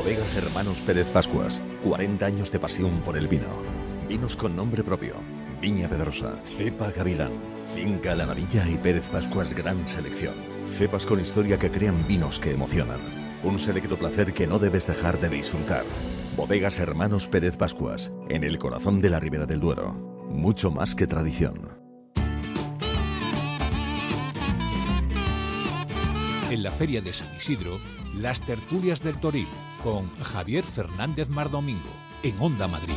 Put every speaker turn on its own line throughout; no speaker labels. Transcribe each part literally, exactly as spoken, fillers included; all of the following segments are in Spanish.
Bodegas Hermanos Pérez Pascuas, cuarenta años de pasión por el vino. Vinos con nombre propio: Viña Pedrosa, Cepa Gavilán, Finca La Navilla y Pérez Pascuas Gran Selección. Cepas con historia que crean vinos que emocionan. Un selecto placer que no debes dejar de disfrutar. Bodegas Hermanos Pérez Pascuas, en el corazón de la Ribera del Duero. Mucho más que tradición.
En la Feria de San Isidro, las tertulias del Toril, con Javier Fernández Mardomingo, en Onda Madrid.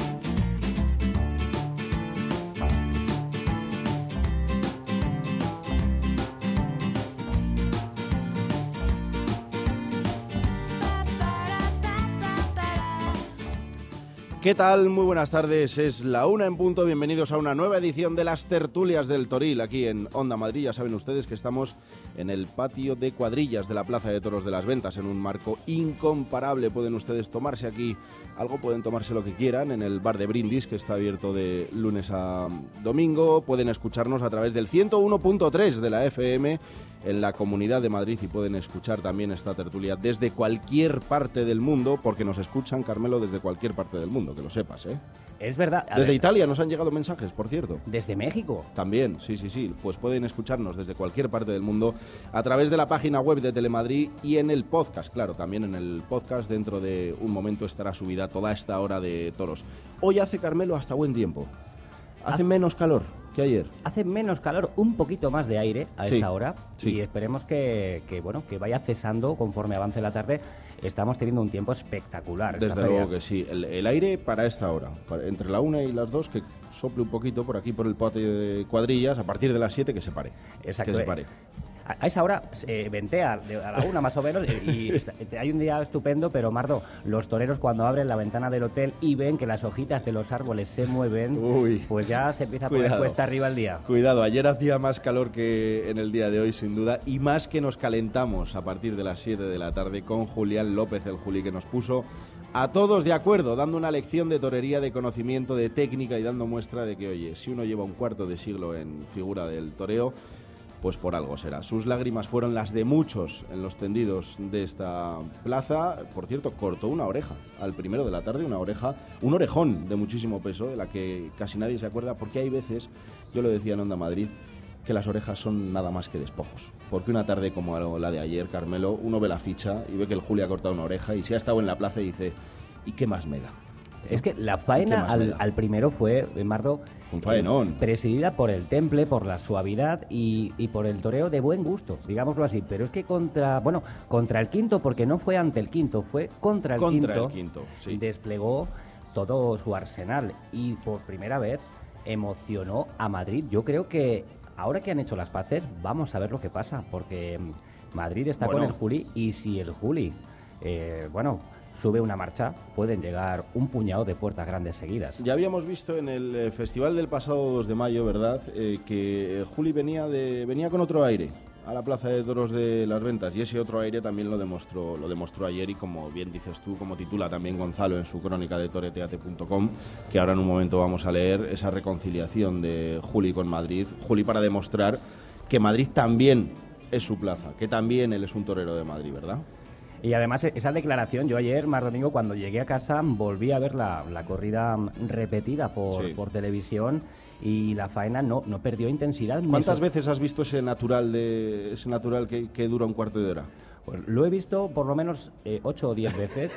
¿Qué tal? Muy buenas tardes, es la una en punto, bienvenidos a una nueva edición de las tertulias del Toril, aquí en Onda Madrid. Ya saben ustedes que estamos en el patio de cuadrillas de la Plaza de Toros de las Ventas, en un marco incomparable. Pueden ustedes tomarse aquí algo, pueden tomarse lo que quieran en el bar de Brindis, que está abierto de lunes a domingo. Pueden escucharnos a través del ciento uno punto tres de la F M en la Comunidad de Madrid y pueden escuchar también esta tertulia desde cualquier parte del mundo, porque nos escuchan, Carmelo, desde cualquier parte del mundo, que lo sepas, ¿eh?
Es verdad.
Desde
ver,
Italia nos han llegado mensajes, por cierto.
¿Desde México?
También, sí, sí, sí. Pues pueden escucharnos desde cualquier parte del mundo a través de la página web de Telemadrid y en el podcast. Claro, también en el podcast dentro de un momento estará subida toda esta hora de toros. Hoy hace, Carmelo, hasta buen tiempo. Hace
¿Ah?
menos calor que ayer.
Hace menos calor, un poquito más de aire a
sí,
esta hora
sí.
Y esperemos que, que, bueno, que vaya cesando conforme avance la tarde. Estamos teniendo un tiempo espectacular.
Desde luego que sí. El, el aire para esta hora, para, entre la una y las dos, que sople un poquito por aquí por el patio de cuadrillas, a partir de las siete que se pare.
Exacto.
Que se pare.
A esa hora eh, ventea a la una más o menos y, y hay un día estupendo, pero Mardo, los toreros cuando abren la ventana del hotel y ven que las hojitas de los árboles se mueven, Uy, pues ya se empieza a poner
cuidado,
cuesta arriba el día.
Cuidado, ayer hacía más calor que en el día de hoy, sin duda, y más que nos calentamos a partir de las siete de la tarde con Julián López, el Juli, que nos puso a todos de acuerdo, dando una lección de torería, de conocimiento, de técnica y dando muestra de que, oye, si uno lleva un cuarto de siglo en figura del toreo, pues por algo será. Sus lágrimas fueron las de muchos en los tendidos de esta plaza. Por cierto, cortó una oreja al primero de la tarde, una oreja, un orejón de muchísimo peso, de la que casi nadie se acuerda, porque hay veces, yo lo decía en Onda Madrid, que las orejas son nada más que despojos. Porque una tarde como la de ayer, Carmelo, uno ve la ficha y ve que el Juli ha cortado una oreja y si ha estado en la plaza y dice, ¿y qué más me da?
Es que la faena al, al primero fue, Mardo,
un faenón,
eh, presidida por el temple, por la suavidad y, y por el toreo de buen gusto, digámoslo así. Pero es que contra, bueno, contra el quinto, porque no fue ante el quinto, fue contra el
contra
quinto,
el quinto sí.
Desplegó todo su arsenal y por primera vez emocionó a Madrid. Yo creo que ahora que han hecho las paces, vamos a ver lo que pasa, porque Madrid está bueno. con el Juli y si el Juli, eh, bueno... sube una marcha, pueden llegar un puñado de puertas grandes seguidas.
Ya habíamos visto en el eh, festival del pasado dos de mayo, ¿verdad?, eh, que Juli venía de venía con otro aire a la Plaza de Toros de las Ventas y ese otro aire también lo demostró lo demostró ayer y como bien dices tú, como titula también Gonzalo en su crónica de toreteate punto com, que ahora en un momento vamos a leer, esa reconciliación de Juli con Madrid, Juli para demostrar que Madrid también es su plaza, que también él es un torero de Madrid, ¿verdad?
Y además esa declaración, yo ayer, más domingo, cuando llegué a casa, volví a ver la, la corrida repetida por, sí. por televisión y la faena no, no perdió intensidad.
¿Cuántas so... veces has visto ese natural de ese natural que, que dura un cuarto de hora?
Pues lo he visto por lo menos eh, ocho o diez veces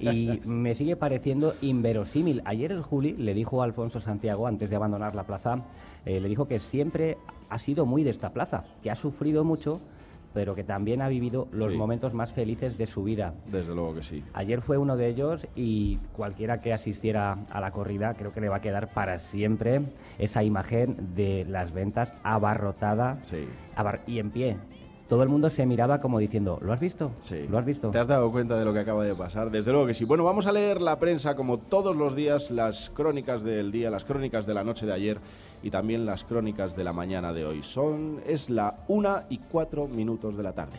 y me sigue pareciendo inverosímil. Ayer el Juli le dijo a Alfonso Santiago, antes de abandonar la plaza, eh, le dijo que siempre ha sido muy de esta plaza, que ha sufrido mucho, pero que también ha vivido los sí. momentos más felices de su vida.
Desde luego que sí.
Ayer fue uno de ellos y cualquiera que asistiera a la corrida creo que le va a quedar para siempre esa imagen de las ventas abarrotada
sí.
abar- y en pie. Todo el mundo se miraba como diciendo, ¿lo has visto?
Sí.
¿Lo has visto?
¿Te has dado cuenta de lo que acaba de pasar? Desde luego que sí. Bueno, vamos a leer la prensa como todos los días, las crónicas del día, las crónicas de la noche de ayer y también las crónicas de la mañana de hoy. Son, es la una y cuatro minutos de la tarde.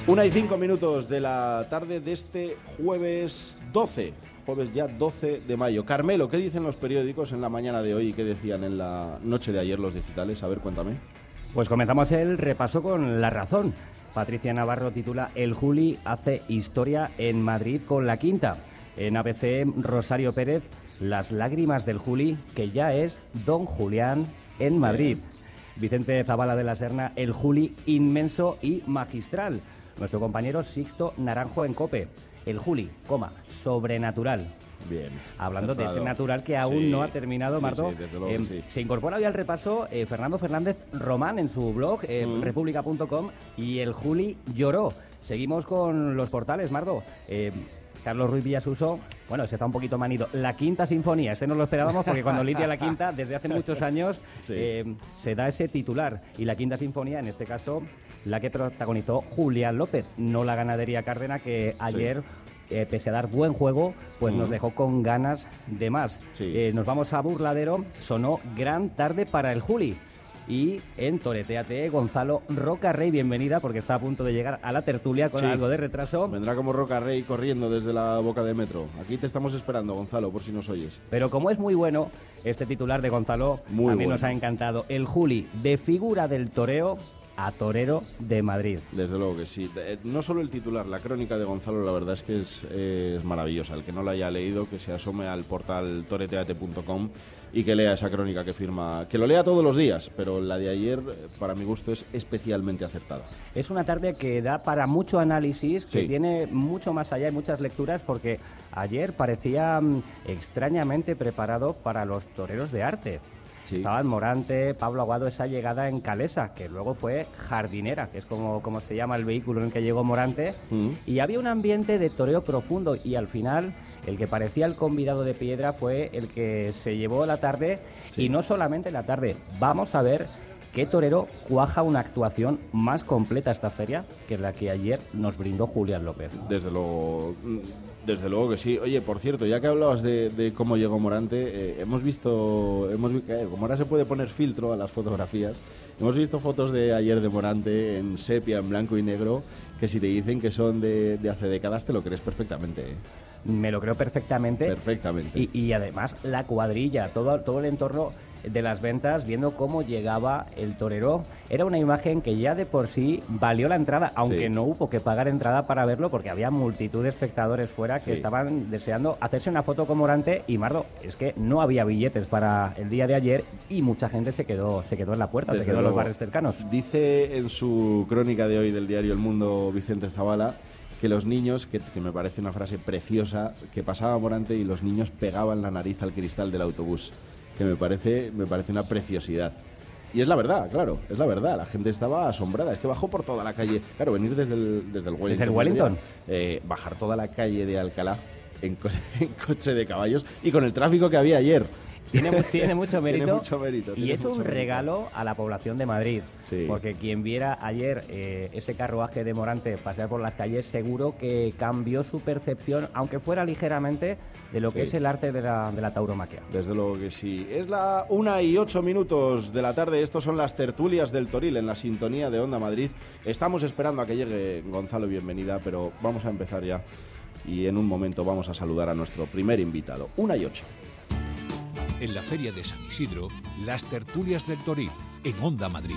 Una y cinco minutos de la tarde de este jueves doce, jueves ya doce de mayo. Carmelo, ¿qué dicen los periódicos en la mañana de hoy y qué decían en la noche de ayer los digitales? A ver, cuéntame.
Pues comenzamos el repaso con La Razón. Patricia Navarro titula El Juli hace historia en Madrid con la quinta. En A B C, Rosario Pérez, las lágrimas del Juli, que ya es Don Julián en Madrid. Vicente Zavala de la Serna, El Juli inmenso y magistral. Nuestro compañero Sixto Naranjo en COPE. El Juli, coma, sobrenatural.
Bien.
Hablando
acertado.
de ese natural que aún
Sí,
no ha terminado,
sí,
Marto.
sí, desde luego
eh,
que sí.
Se incorpora hoy al repaso eh, Fernando Fernández Román en su blog, eh,
Mm.
república punto com, y el Juli lloró. Seguimos con los portales, Marto. Eh, Carlos Ruiz Villasuso, bueno, se está un poquito manido. La Quinta Sinfonía, este no lo esperábamos porque cuando lidia la Quinta, desde hace muchos años,
Sí.
eh, se da ese titular. Y la Quinta Sinfonía, en este caso, la que protagonizó Julián López, no la Ganadería Cárdena, que ayer, sí. eh, pese a dar buen juego, pues mm. nos dejó con ganas de más.
Sí.
Eh, nos vamos a Burladero, sonó gran tarde para el Juli. Y en Toreteate, Gonzalo Rocarrey, bienvenida, porque está a punto de llegar a la tertulia con sí. algo de retraso.
Vendrá como Rocarrey corriendo desde la boca de metro. Aquí te estamos esperando, Gonzalo, por si nos oyes.
Pero como es muy bueno, este titular de Gonzalo
muy
también
bueno.
nos ha encantado. El Juli, de figura del toreo a torero de Madrid.
Desde luego que sí. No solo el titular, la crónica de Gonzalo, la verdad es que es, es maravillosa. El que no la haya leído, que se asome al portal toreteate punto com y que lea esa crónica que firma, que lo lea todos los días, pero la de ayer, para mi gusto, es especialmente acertada.
Es una tarde que da para mucho análisis, que
sí.
tiene mucho más allá y muchas lecturas, porque ayer parecía um, extrañamente preparado para los toreros de arte. Sí. Estaban Morante, Pablo Aguado, esa llegada en Calesa, que luego fue Jardinera, que es como, como se llama el vehículo en el que llegó Morante, mm. y había un ambiente de toreo profundo, y al final el que parecía el convidado de piedra fue el que se llevó la tarde, sí. y no solamente la tarde. Vamos a ver qué torero cuaja una actuación más completa esta feria que la que ayer nos brindó Julián López.
Desde luego... Desde luego que sí. Oye, por cierto, ya que hablabas de, de cómo llegó Morante, eh, hemos visto, hemos visto eh, como ahora se puede poner filtro a las fotografías, hemos visto fotos de ayer de Morante en sepia, en blanco y negro, que si te dicen que son de, de hace décadas te lo crees perfectamente. ¿eh?
Me lo creo perfectamente.
Perfectamente.
Y, y además la cuadrilla, todo, todo el entorno de las ventas, viendo cómo llegaba el torero, era una imagen que ya de por sí valió la entrada, aunque sí. no hubo que pagar entrada para verlo, porque había multitud de espectadores fuera que sí. estaban deseando hacerse una foto con Morante. Y Mardo, es que no había billetes para el día de ayer y mucha gente se quedó se quedó en la puerta, Desde se quedó luego. en los bares cercanos.
Dice en su crónica de hoy del diario El Mundo Vicente Zavala que los niños, que, que me parece una frase preciosa, que pasaba Morante y los niños pegaban la nariz al cristal del autobús, que me parece me parece una preciosidad. Y es la verdad, claro, es la verdad. La gente estaba asombrada. Es que bajó por toda la calle. Claro, venir desde el, desde el Wellington.
¿Desde el Wellington?
Eh, bajar toda la calle de Alcalá en, co en coche de caballos y con el tráfico que había ayer.
Tiene, tiene mucho mérito.
Tiene mucho mérito.
Y
tiene
es
mucho
un
mérito.
regalo a la población de Madrid.
Sí.
Porque quien viera ayer eh, ese carruaje de Morante pasear por las calles, seguro que cambió su percepción, aunque fuera ligeramente, de lo que sí. es el arte de la, de la tauromaquia.
Desde luego que sí. Es la una y ocho minutos de la tarde. Estos son las tertulias del Toril en la sintonía de Onda Madrid. Estamos esperando a que llegue Gonzalo, bienvenida, pero vamos a empezar ya. Y en un momento vamos a saludar a nuestro primer invitado. Una y ocho.
En la Feria de San Isidro, las tertulias del Toril, en Onda Madrid.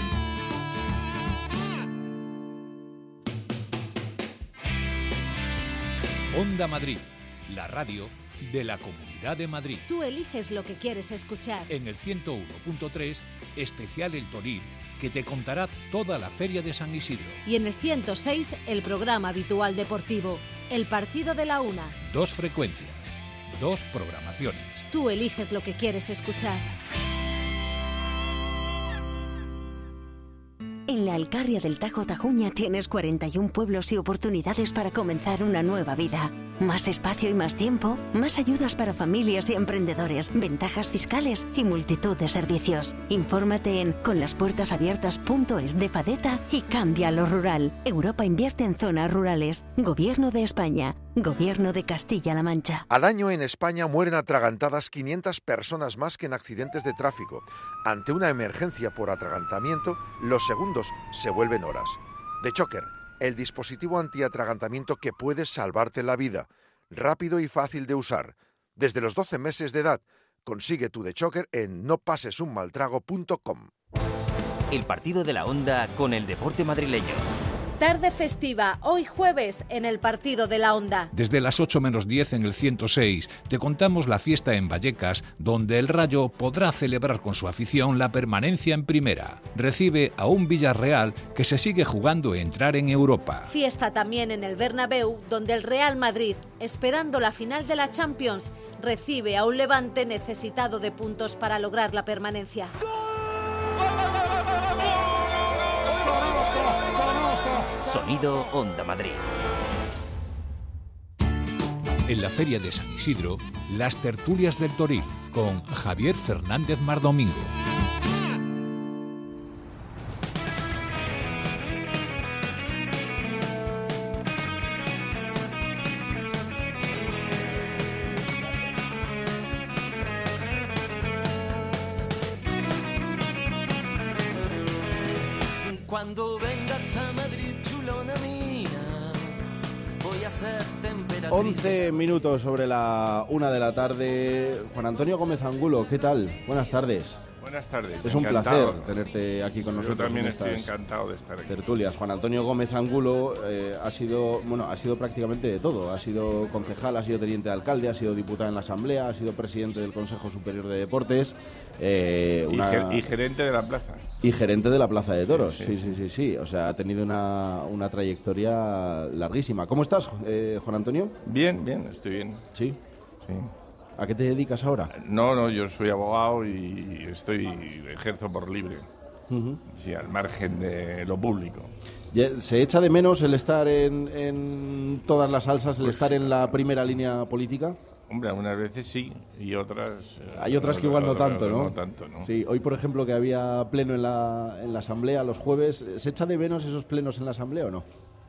Onda Madrid, la radio de la Comunidad de Madrid.
Tú eliges lo que quieres escuchar.
En el ciento uno punto tres, especial El Toril, que te contará toda la Feria de San Isidro.
Y en el ciento seis, el programa habitual deportivo, El Partido de la Una.
Dos frecuencias, dos programaciones.
Tú eliges lo que quieres escuchar.
En la Alcarria del Tajo Tajuña tienes cuarenta y un pueblos y oportunidades para comenzar una nueva vida. Más espacio y más tiempo, más ayudas para familias y emprendedores, ventajas fiscales y multitud de servicios. Infórmate en conlaspuertasabiertas punto es de Fadeta y cambia lo rural. Europa invierte en zonas rurales. Gobierno de España. Gobierno de Castilla-La Mancha.
Al año en España mueren atragantadas quinientas personas más que en accidentes de tráfico. Ante una emergencia por atragantamiento, los segundos se vuelven horas. The Choker, el dispositivo antiatragantamiento que puede salvarte la vida, rápido y fácil de usar. Desde los doce meses de edad, consigue tu DeChocker en no pases un mal trago punto com.
El partido de la Onda con el deporte madrileño.
Tarde festiva, hoy jueves, en el partido de la Onda.
Desde las ocho menos diez en el ciento seis te contamos la fiesta en Vallecas, donde el Rayo podrá celebrar con su afición la permanencia en primera. Recibe a un Villarreal que se sigue jugando entrar en Europa.
Fiesta también en el Bernabéu, donde el Real Madrid, esperando la final de la Champions, recibe a un Levante necesitado de puntos para lograr la permanencia.
Sonido Onda Madrid.
En la Feria de San Isidro, las tertulias del Toril, con Javier Fernández Mardomingo.
Cuando vengas a Madrid, chulona mía, voy a ser temperatriz.
once minutos sobre la una de la tarde. Juan Antonio Gómez Angulo, ¿qué tal? Buenas tardes.
Buenas tardes.
Es un
encantado.
placer tenerte aquí con
Yo
nosotros.
también
en
estoy
estas
encantado de estar aquí.
tertulias. Juan Antonio Gómez Angulo eh, ha sido, bueno, ha sido prácticamente de todo. Ha sido concejal, ha sido teniente de alcalde, ha sido diputado en la Asamblea, ha sido presidente del Consejo Superior de Deportes. Eh,
y,
una...
ger y gerente de la plaza.
Y gerente de la Plaza de Toros, sí,
sí,
sí, sí, sí. sí. O sea, ha tenido una, una trayectoria larguísima. ¿Cómo estás, eh, Juan Antonio?
Bien, bien, estoy bien.
Sí.
Sí.
¿A qué te dedicas ahora?
No, no, yo soy abogado y estoy ejerzo por libre. Uh-huh. Sí, al margen de lo público.
¿Se echa de menos el estar en, en todas las salsas, el pues, estar en la primera línea política?
Hombre, algunas veces sí y otras...
Hay otras que igual no tanto, ¿no?
No tanto, ¿no?
Sí, hoy, por ejemplo, que había pleno en la, en la Asamblea los jueves, ¿se echa de menos esos plenos en la Asamblea o no?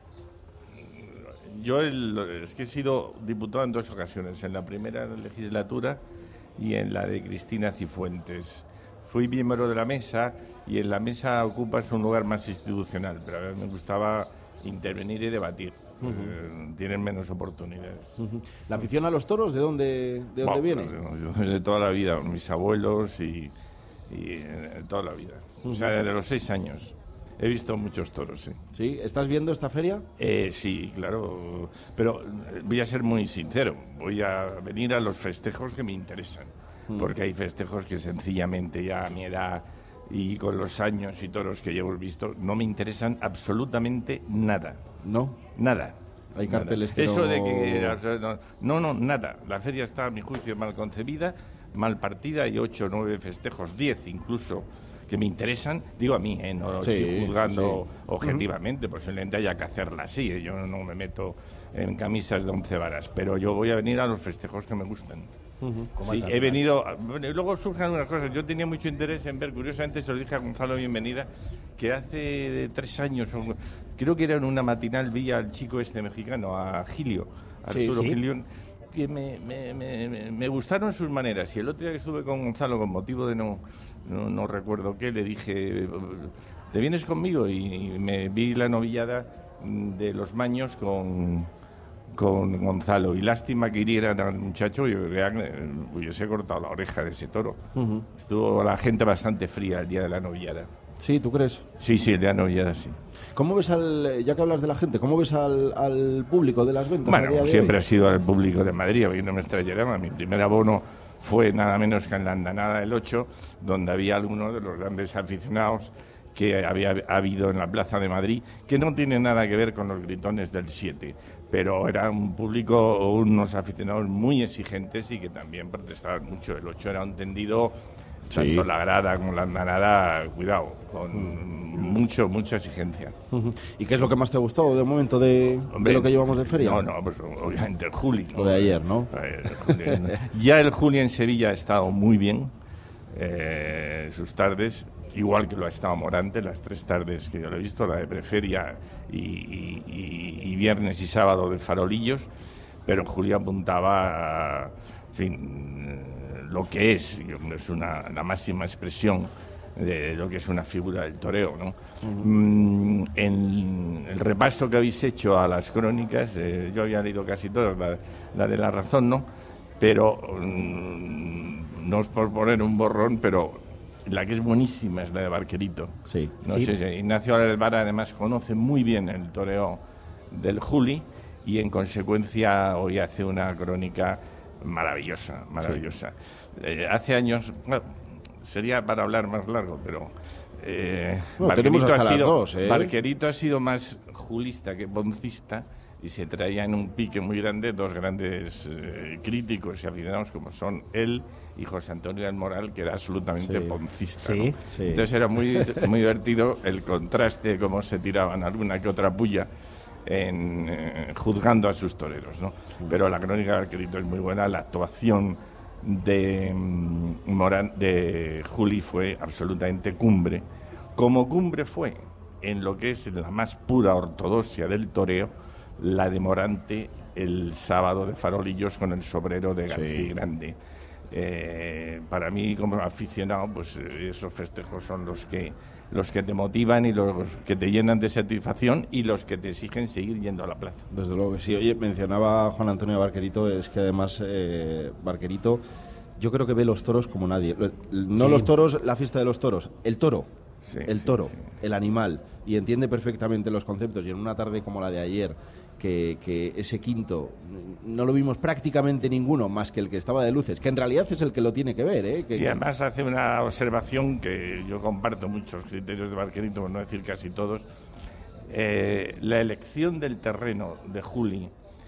Yo el, es que he sido diputado en dos ocasiones, en la primera legislatura y en la de Cristina Cifuentes. Fui miembro de la mesa y en la mesa ocupas un lugar más institucional, pero a mí me gustaba intervenir y debatir. Uh-huh. eh, tienen menos oportunidades.
Uh-huh. ¿La afición a los toros de dónde, de dónde
bueno,
viene?
De toda la vida, mis abuelos y, y de toda la vida. Uh-huh. O sea, desde los seis años. He visto muchos toros, sí.
¿Sí? ¿Estás viendo esta feria?
Eh, sí, claro. Pero voy a ser muy sincero. Voy a venir a los festejos que me interesan. Mm. Porque hay festejos que sencillamente ya a mi edad y con los años y toros que llevo visto no me interesan absolutamente nada.
¿No?
Nada.
Hay carteles
nada.
que
Eso
no...
de que... No, no, nada. La feria está, a mi juicio, mal concebida, mal partida. Hay ocho, nueve festejos, diez incluso, que me interesan, digo a mí, ¿eh? No
sí,
estoy juzgando
sí.
objetivamente, uh-huh. Posiblemente haya que hacerla así, ¿eh? Yo no me meto en camisas de once varas, pero yo voy a venir a los festejos que me gustan. Uh-huh. Sí, he venido, bueno, y luego surgen unas cosas, yo tenía mucho interés en ver, curiosamente se lo dije a Gonzalo Bienvenida, que hace tres años, creo que era en una matinal, vi al chico este mexicano, a Gilio, Arturo sí, sí. Gilio, que me, me, me, me gustaron sus maneras, y el otro día que estuve con Gonzalo con motivo de no... No, no recuerdo qué, le dije, ¿te vienes conmigo? Y me vi la novillada de los Maños con, con Gonzalo. Y lástima que hirieran al muchacho, yo hubiese cortado la oreja de ese toro. Uh-huh. Estuvo la gente bastante fría el día de la novillada.
¿Sí, tú crees?
Sí, sí, el día de la novillada, sí.
¿Cómo ves al, ya que hablas de la gente, cómo ves al, al público de las ventas?
Bueno, siempre ha sido al público de Madrid, a mí no me extrañará, mi primer abono fue nada menos que en la andanada del ocho, donde había algunos de los grandes aficionados que había habido en la Plaza de Madrid, que no tiene nada que ver con los gritones del siete, pero era un público, unos aficionados muy exigentes y que también protestaban mucho. El ocho era un tendido, sí. Tanto la grada como la andanada, cuidado, con uh-huh. mucho, mucha exigencia.
Uh-huh. ¿Y qué es lo que más te ha gustado de momento de, Hombre, de lo que llevamos de feria?
No, no, pues obviamente el Juli.
¿no? Lo de ayer, ¿no?
El Juli, ya el Juli en Sevilla ha estado muy bien, eh, sus tardes, igual que lo ha estado Morante, las tres tardes que yo lo he visto, la de Preferia y, y, y, y viernes y sábado de Farolillos, pero Juli apuntaba a, en fin, lo que es, es una, la máxima expresión de lo que es una figura del toreo, ¿no? Uh-huh. Mm, en el repaso que habéis hecho a las crónicas, eh, yo había leído casi todas, la, la de La Razón, ¿no? Pero, mm, no es por poner un borrón, pero la que es buenísima es la de Barquerito.
Sí.
No
sí.
sé si Ignacio Alvara además conoce muy bien el toreo del Juli y en consecuencia hoy hace una crónica maravillosa, maravillosa. Sí. Eh, hace años... Bueno, sería para hablar más largo, pero eh,
bueno,
Barquerito,
hasta
ha sido,
dos, ¿eh?
Barquerito ha sido más julista que poncista y se traía en un pique muy grande dos grandes eh, críticos y aficionados como son él y José Antonio del Moral, que era absolutamente sí. poncista.
Sí,
¿no?
sí.
Entonces era muy, muy divertido el contraste, cómo se tiraban alguna que otra puya en, eh, juzgando a sus toreros, ¿no? Sí. Pero la crónica de Barquerito es muy buena, la actuación de Morán, de Juli fue absolutamente cumbre, como cumbre fue en lo que es la más pura ortodoxia del toreo, la de Morante el sábado de Farolillos con el sobrero de García sí. Grande. Eh, para mí como aficionado, pues esos festejos son los que los que te motivan y los que te llenan de satisfacción y los que te exigen seguir yendo a la plaza.
Desde luego que sí. Oye, mencionaba Juan Antonio Barquerito, es que además eh, Barquerito yo creo que ve los toros como nadie. No sí. los toros, la fiesta de los toros, el toro. Sí, el toro, sí, sí. el animal, y entiende perfectamente los conceptos. Y en una tarde como la de ayer, que, que ese quinto no lo vimos prácticamente ninguno más que el que estaba de luces, que en realidad es el que lo tiene que ver, ¿eh? Que,
sí, además hace una observación que yo comparto muchos criterios de Barquerito, por no decir casi todos. Eh, la elección del terreno de Juli,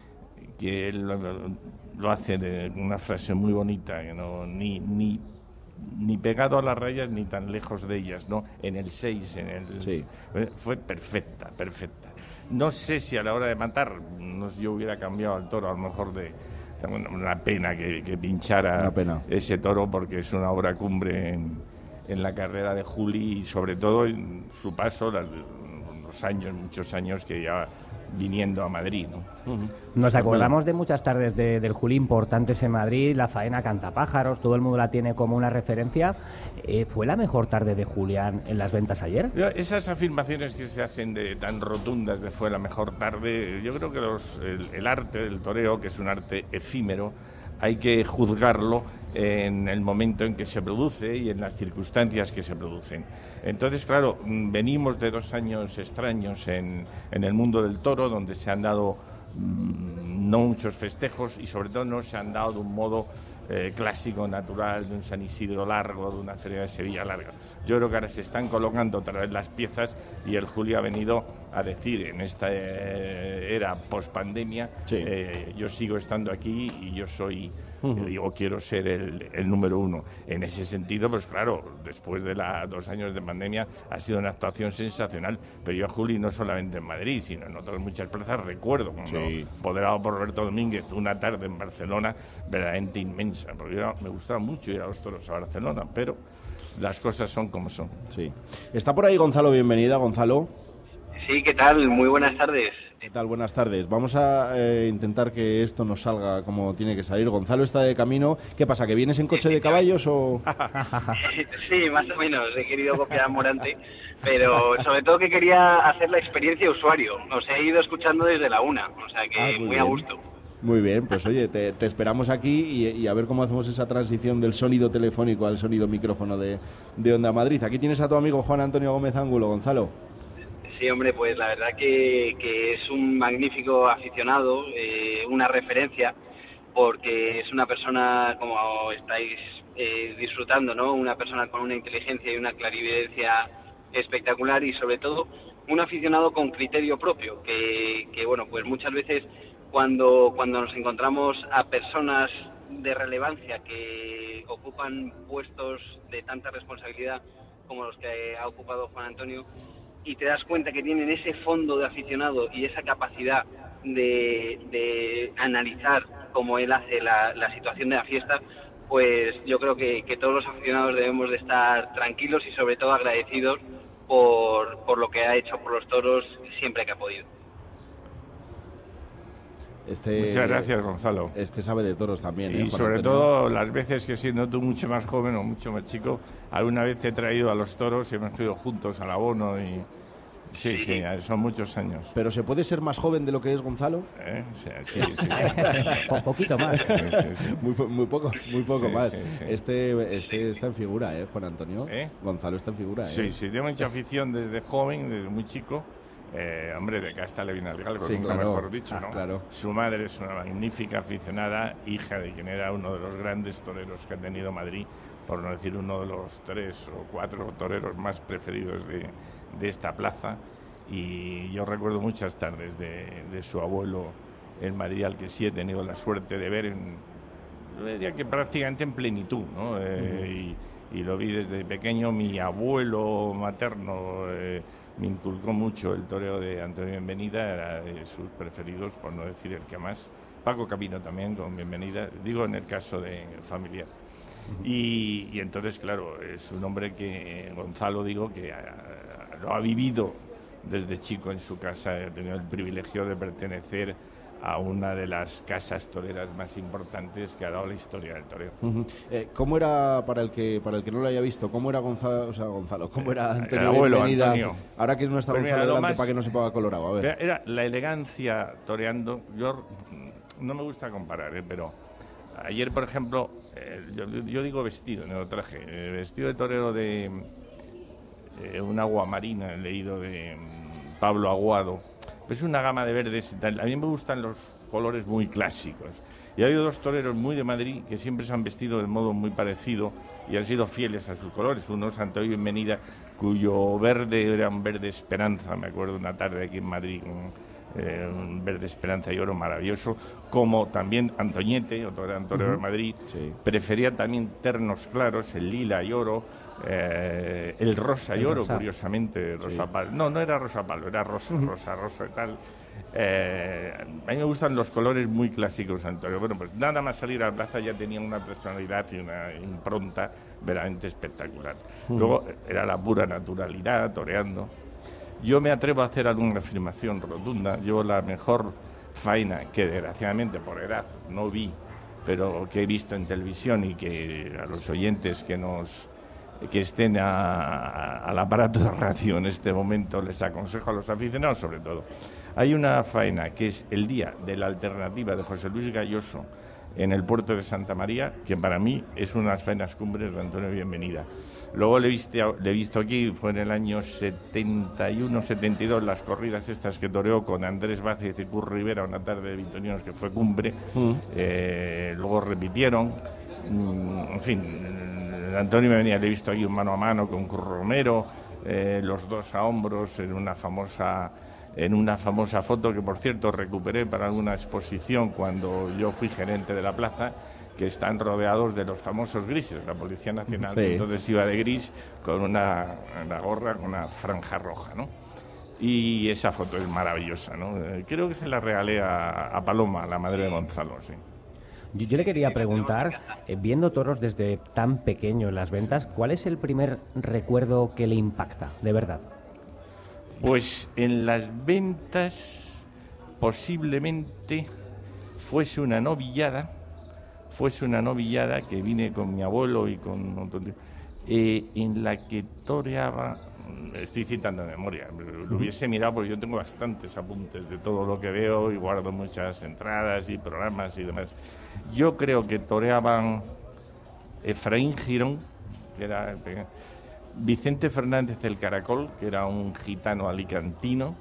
que él lo, lo hace de una frase muy bonita, que no ni ni ni pegado a las rayas ni tan lejos de ellas, ¿no? En el seis, en el
sí.
fue perfecta, perfecta. No sé si a la hora de matar, no sé, yo hubiera cambiado al toro, a lo mejor de una pena que, que pinchara
pena.
ese toro, porque es una obra cumbre en, en la carrera de Juli y sobre todo en su paso, las, los años, muchos años que ya viniendo a Madrid, ¿no?
Uh-huh. Nos acordamos de muchas tardes de, del Juli importantes en Madrid, la faena Cantapájaros, todo el mundo la tiene como una referencia. Eh, ¿Fue la mejor tarde de Julián en las ventas ayer?
Esas afirmaciones que se hacen de tan rotundas de fue la mejor tarde, yo creo que los, el, el arte del toreo, que es un arte efímero, hay que juzgarlo en el momento en que se produce y en las circunstancias que se producen. Entonces, claro, venimos de dos años extraños en, en el mundo del toro, donde se han dado mmm, no muchos festejos y sobre todo no se han dado de un modo eh, clásico, natural, de un San Isidro largo, de una feria de Sevilla larga. Yo creo que ahora se están colocando otra vez las piezas y el Juli ha venido a decir en esta eh, era post-pandemia,
sí.
eh, yo sigo estando aquí y yo soy, uh-huh. eh, digo, quiero ser el, el número uno. En ese sentido, pues claro, después de la, dos años de pandemia ha sido una actuación sensacional, pero yo a Juli no solamente en Madrid, sino en otras muchas plazas recuerdo, cuando
sí.
apoderado por Roberto Domínguez, una tarde en Barcelona verdaderamente inmensa, porque yo, me gustaba mucho ir a los toros a Barcelona, pero las cosas son como son.
Sí. Está por ahí Gonzalo, bienvenida, Gonzalo.
Sí, ¿qué tal? Muy buenas tardes.
¿Qué tal? Buenas tardes. Vamos a eh, intentar que esto nos salga como tiene que salir. Gonzalo está de camino. ¿Qué pasa, que vienes en coche de caballos o...?
Sí, más o menos. He querido copiar a Morante, pero sobre todo que quería hacer la experiencia usuario. Os he ido escuchando desde la una, o sea que ah, muy, muy a gusto.
Muy bien, pues oye, te, te esperamos aquí y, y a ver cómo hacemos esa transición del sonido telefónico al sonido micrófono de, de Onda Madrid. Aquí tienes a tu amigo Juan Antonio Gómez Ángulo, Gonzalo.
Sí, hombre, pues la verdad que, que es un magnífico aficionado, eh, una referencia, porque es una persona, como estáis eh, disfrutando, ¿no? Una persona con una inteligencia y una clarividencia espectacular y sobre todo un aficionado con criterio propio, que, que bueno, pues muchas veces cuando, cuando nos encontramos a personas de relevancia que ocupan puestos de tanta responsabilidad como los que ha ocupado Juan Antonio, y te das cuenta que tienen ese fondo de aficionado y esa capacidad de, de analizar como él hace la, la situación de la fiesta, pues yo creo que, que todos los aficionados debemos de estar tranquilos y sobre todo agradecidos por, por lo que ha hecho por los toros siempre que ha podido.
Este,
Muchas gracias, Gonzalo.
Este sabe de toros también,
Y
¿eh, Juan
sobre
Antonio?
todo las veces que siendo tú mucho más joven o mucho más chico, alguna vez te he traído a los toros y hemos ido juntos al abono y... Sí, sí, son muchos años.
¿Pero se puede ser más joven de lo que es Gonzalo?
¿Eh? Sí, sí, sí.
Un poquito más.
Sí, sí, sí.
Muy, po- muy poco, muy poco
Sí,
más.
sí, sí.
Este, este está en figura, ¿eh, Juan Antonio?
¿Eh?
Gonzalo está en figura, ¿eh?
Sí, sí, tengo mucha afición desde joven, desde muy chico. Eh, hombre, de casta le viene al galgo,
Sí,
nunca
claro.
mejor dicho, ¿no?
Ah, claro.
Su madre es una magnífica aficionada, hija de quien era uno de los grandes toreros que ha tenido Madrid, por no decir uno de los tres o cuatro toreros más preferidos de, de esta plaza. Y yo recuerdo muchas tardes de, de su abuelo en Madrid, al que sí he tenido la suerte de ver, en, yo diría que prácticamente en plenitud, ¿no? Eh, y, y lo vi desde pequeño. Mi abuelo materno eh, me inculcó mucho el toreo de Antonio Bienvenida, era de sus preferidos, por no decir el que más. Paco Camino también, con Bienvenida, digo en el caso de familiar. Y, y entonces, claro, es un hombre que, Gonzalo, digo, que a, a, lo ha vivido desde chico en su casa. He tenido el privilegio de pertenecer a una de las casas toreras más importantes que ha dado la historia del toreo.
Uh-huh. eh, ¿Cómo era, para el que para el que no lo haya visto, cómo era Gonzalo, o sea, Gonzalo, cómo era Antonio
el abuelo,
Bienvenida?
Antonio.
Ahora que no está
Pues
Gonzalo
mira, lo
delante
más-
para que no se ponga colorado, a ver.
Era, era la elegancia toreando. Yo no me gusta comparar, ¿eh? Pero ayer, por ejemplo, eh, yo, yo digo vestido, no traje, eh, vestido de torero de eh, un agua marina, he leído de mm, Pablo Aguado. Pues una gama de verdes y tal. A mí me gustan los colores muy clásicos. Y ha habido dos toreros muy de Madrid que siempre se han vestido de modo muy parecido y han sido fieles a sus colores. Uno es Antonio Bienvenida, cuyo verde era un verde esperanza. Me acuerdo una tarde aquí en Madrid, un, eh, un verde esperanza y oro maravilloso. Como también Antoñete, otro gran torero de Madrid,
Sí.
prefería también ternos claros, el lila y oro, eh, el rosa y
El
oro,
rosa.
curiosamente, rosa palo. No, no era rosa palo, era rosa, rosa, rosa y tal. Eh, a mí me gustan los colores muy clásicos, Antonio. Bueno, pues nada más salir a la plaza ya tenía una personalidad y una impronta verdaderamente espectacular. Luego era la pura naturalidad, toreando. Yo me atrevo a hacer alguna afirmación rotunda. Yo la mejor faena que desgraciadamente por edad no vi, pero que he visto en televisión y que a los oyentes que nos que estén a- a- al aparato de radio en este momento les aconsejo, a los aficionados sobre todo. Hay una faena que es el día de la alternativa de José Luis Galloso en el puerto de Santa María, que para mí es una de las faenas cumbres de Antonio Bienvenida. Luego le he visto, le he visto aquí, fue en el año setenta y uno setenta y dos, las corridas estas que toreó con Andrés Vázquez y Curro Rivera, una tarde de Vitoninos que fue cumbre. Eh, luego repitieron. Mm, en fin, Antonio Bienvenida le he visto aquí un mano a mano con Curro Romero, eh, los dos a hombros en una famosa en una famosa foto que, por cierto, recuperé para alguna exposición cuando yo fui gerente de la plaza, que están rodeados de los famosos grises, la Policía Nacional.
Sí.
Entonces iba de gris con una, una gorra, con una franja roja, ¿no? Y esa foto es maravillosa, ¿no? Eh, Creo que se la regalé a, a Paloma, la madre de Gonzalo, sí.
Yo, yo le quería preguntar, eh, viendo toros desde tan pequeño en las ventas, ¿cuál es el primer recuerdo que le impacta, de verdad?
Pues en las ventas posiblemente fuese una novillada, fuese una novillada que vine con mi abuelo y con otro tío, eh, en la que toreaba, estoy citando de memoria, lo hubiese mirado porque yo tengo bastantes apuntes de todo lo que veo y guardo muchas entradas y programas y demás. Yo creo que toreaban Efraín Girón, que era el pequeño, Vicente Fernández del Caracol, que era un gitano alicantino,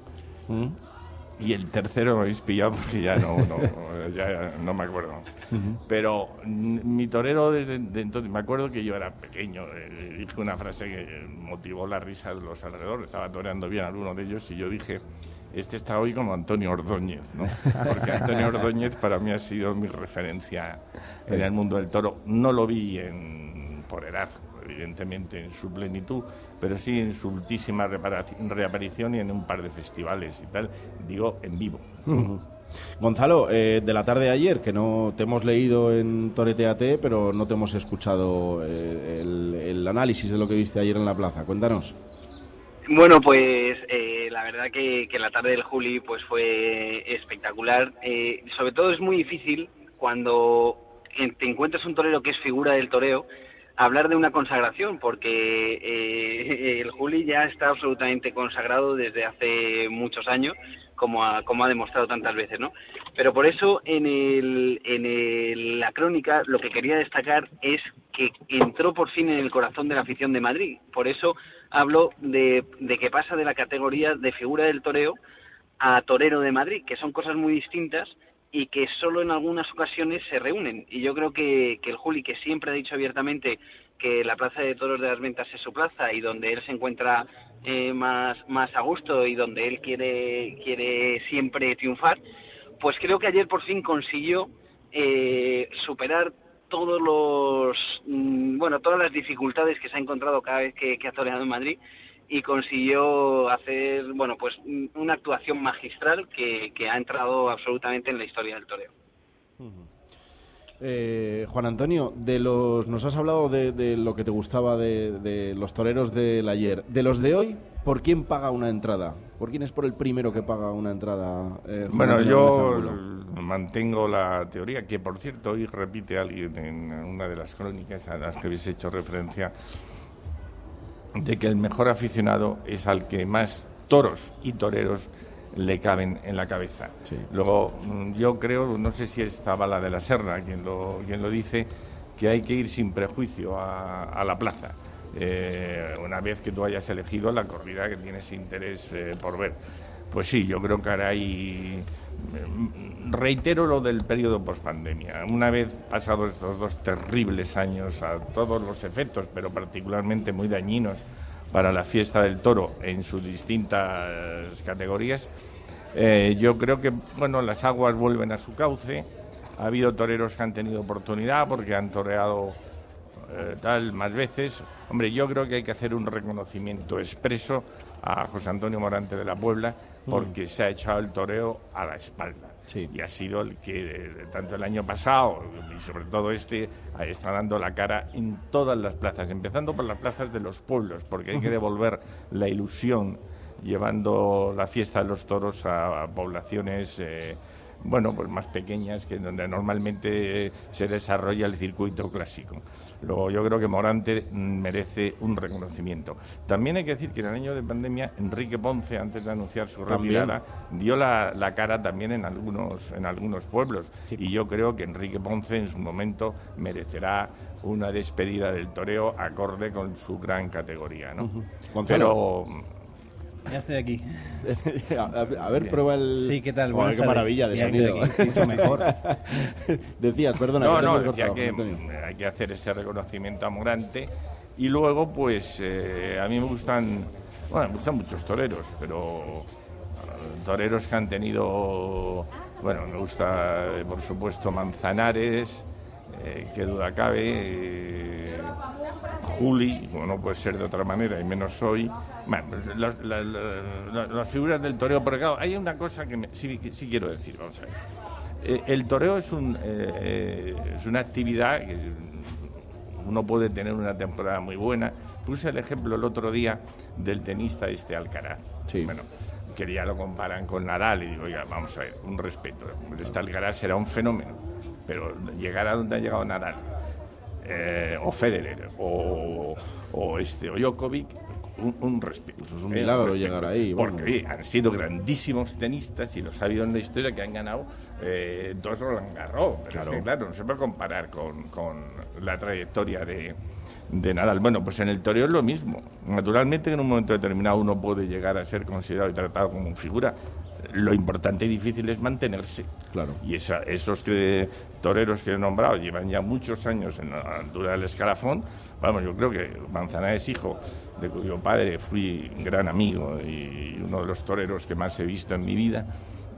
y el tercero me habéis pillado porque ya no, no, ya no me acuerdo. Pero mm, mi torero desde de entonces, me acuerdo que yo era pequeño, eh, dije una frase que motivó la risa de los alrededores, estaba toreando bien alguno de ellos y yo dije, este está hoy como Antonio Ordóñez, ¿no? Porque Antonio Ordóñez para mí ha sido mi referencia en el mundo del toro. No lo vi en, por edad, evidentemente en su plenitud, pero sí en su ultísima reparaci- reaparición y en un par de festivales y tal, digo, en vivo.
Ujú. Gonzalo, eh, de la tarde de ayer, que no te hemos leído en Toreteate, pero no te hemos escuchado eh, el, el análisis de lo que viste ayer en la plaza. Cuéntanos.
Bueno, pues eh, la verdad que, que la tarde del Juli pues fue espectacular. Eh, sobre todo es muy difícil cuando te encuentras un torero que es figura del toreo hablar de una consagración, porque eh, el Juli ya está absolutamente consagrado desde hace muchos años, como ha, como ha demostrado tantas veces, ¿no? Pero por eso en, el, en el, la crónica lo que quería destacar es que entró por fin en el corazón de la afición de Madrid. Por eso hablo de, de que pasa de la categoría de figura del toreo a torero de Madrid, que son cosas muy distintas y que solo en algunas ocasiones se reúnen. Y yo creo que, que el Juli, que siempre ha dicho abiertamente que la Plaza de Toros de las Ventas es su plaza y donde él se encuentra eh, más, más a gusto y donde él quiere, quiere siempre triunfar, pues creo que ayer por fin consiguió eh, superar todos los mmm, bueno todas las dificultades que se ha encontrado cada vez que, que ha toreado en Madrid, y consiguió hacer bueno pues una actuación magistral que, que ha entrado absolutamente en la historia del toreo.
Uh-huh. Eh, Juan Antonio, de los nos has hablado de, de lo que te gustaba de, de los toreros del ayer. De los de hoy, ¿por quién paga una entrada? ¿Por quién es por el primero que paga una entrada? Eh,
bueno, yo mantengo la teoría, que por cierto hoy repite alguien en una de las crónicas a las que habéis hecho referencia, de que el mejor aficionado es al que más toros y toreros le caben en la cabeza. Sí. Luego, yo creo, no sé si es Zabala de la Serna quien lo, quien lo dice, que hay que ir sin prejuicio a, a la plaza, eh, una vez que tú hayas elegido la corrida que tienes interés eh, por ver. Pues sí, yo creo que ahora hay... Reitero lo del periodo pospandemia. Una vez pasados estos dos terribles años a todos los efectos, pero particularmente muy dañinos para la fiesta del toro en sus distintas categorías, eh, yo creo que bueno las aguas vuelven a su cauce. Ha habido toreros que han tenido oportunidad porque han toreado eh, tal más veces. Hombre, yo creo que hay que hacer un reconocimiento expreso a José Antonio Morante de la Puebla, porque mm. se ha echado el toreo a la espalda. Sí. Y ha sido el que, de, tanto el año pasado y sobre todo este, está dando la cara en todas las plazas, empezando por las plazas de los pueblos, porque hay que devolver la ilusión llevando la fiesta de los toros a, a poblaciones eh, bueno, pues más pequeñas, que donde normalmente eh, se desarrolla el circuito clásico. Luego yo creo que Morante merece un reconocimiento. También hay que decir que en el año de pandemia Enrique Ponce, antes de anunciar su retirada, dio la, la cara también en algunos en algunos pueblos. Sí. Y yo creo que Enrique Ponce en su momento merecerá una despedida del toreo acorde con su gran categoría, ¿no? Uh-huh. Pero...
Ya estoy aquí.
a, a, a ver, prueba el...
Sí, ¿qué tal?
Oh, qué maravilla de ya sonido.
Sí, mejor.
Decías, perdona.
No,
que
no,
te
decía
cortado,
que
Antonio.
hay que hacer ese reconocimiento a Morante. Y luego, pues, eh, a mí me gustan... Bueno, me gustan muchos toreros, pero... Uh, toreros que han tenido... Bueno, me gusta, eh, por supuesto, Manzanares, eh, qué duda cabe... Eh, Juli, como no puede ser de otra manera, y menos hoy. Bueno, las, las, las, las figuras del toreo, porque claro, hay una cosa que me, sí, sí quiero decir, vamos a ver. Eh, el toreo es, un, eh, es una actividad que uno puede tener una temporada muy buena. Puse el ejemplo el otro día del tenista este Alcaraz.
Sí.
Bueno, que ya lo comparan con Nadal y digo, oiga, vamos a ver, un respeto. Este Alcaraz será un fenómeno, pero llegar a donde ha llegado Nadal, Eh, o Federer o, o este o Djokovic, un, un respeto.
Eso es un milagro eh, llegar ahí.
Porque oye, han sido grandísimos tenistas y los ha habido en la historia que han ganado eh, dos Roland Garros. Pero claro. Es que, claro, no se puede comparar con, con la trayectoria de, de Nadal. Bueno, pues en el toreo es lo mismo. Naturalmente, en un momento determinado uno puede llegar a ser considerado y tratado como una figura. Lo importante y difícil es mantenerse.
Claro.
Y esa, esos que, toreros que he nombrado llevan ya muchos años en la altura del escalafón. Vamos, yo creo que Manzanares, hijo de cuyo padre fui gran amigo y uno de los toreros que más he visto en mi vida,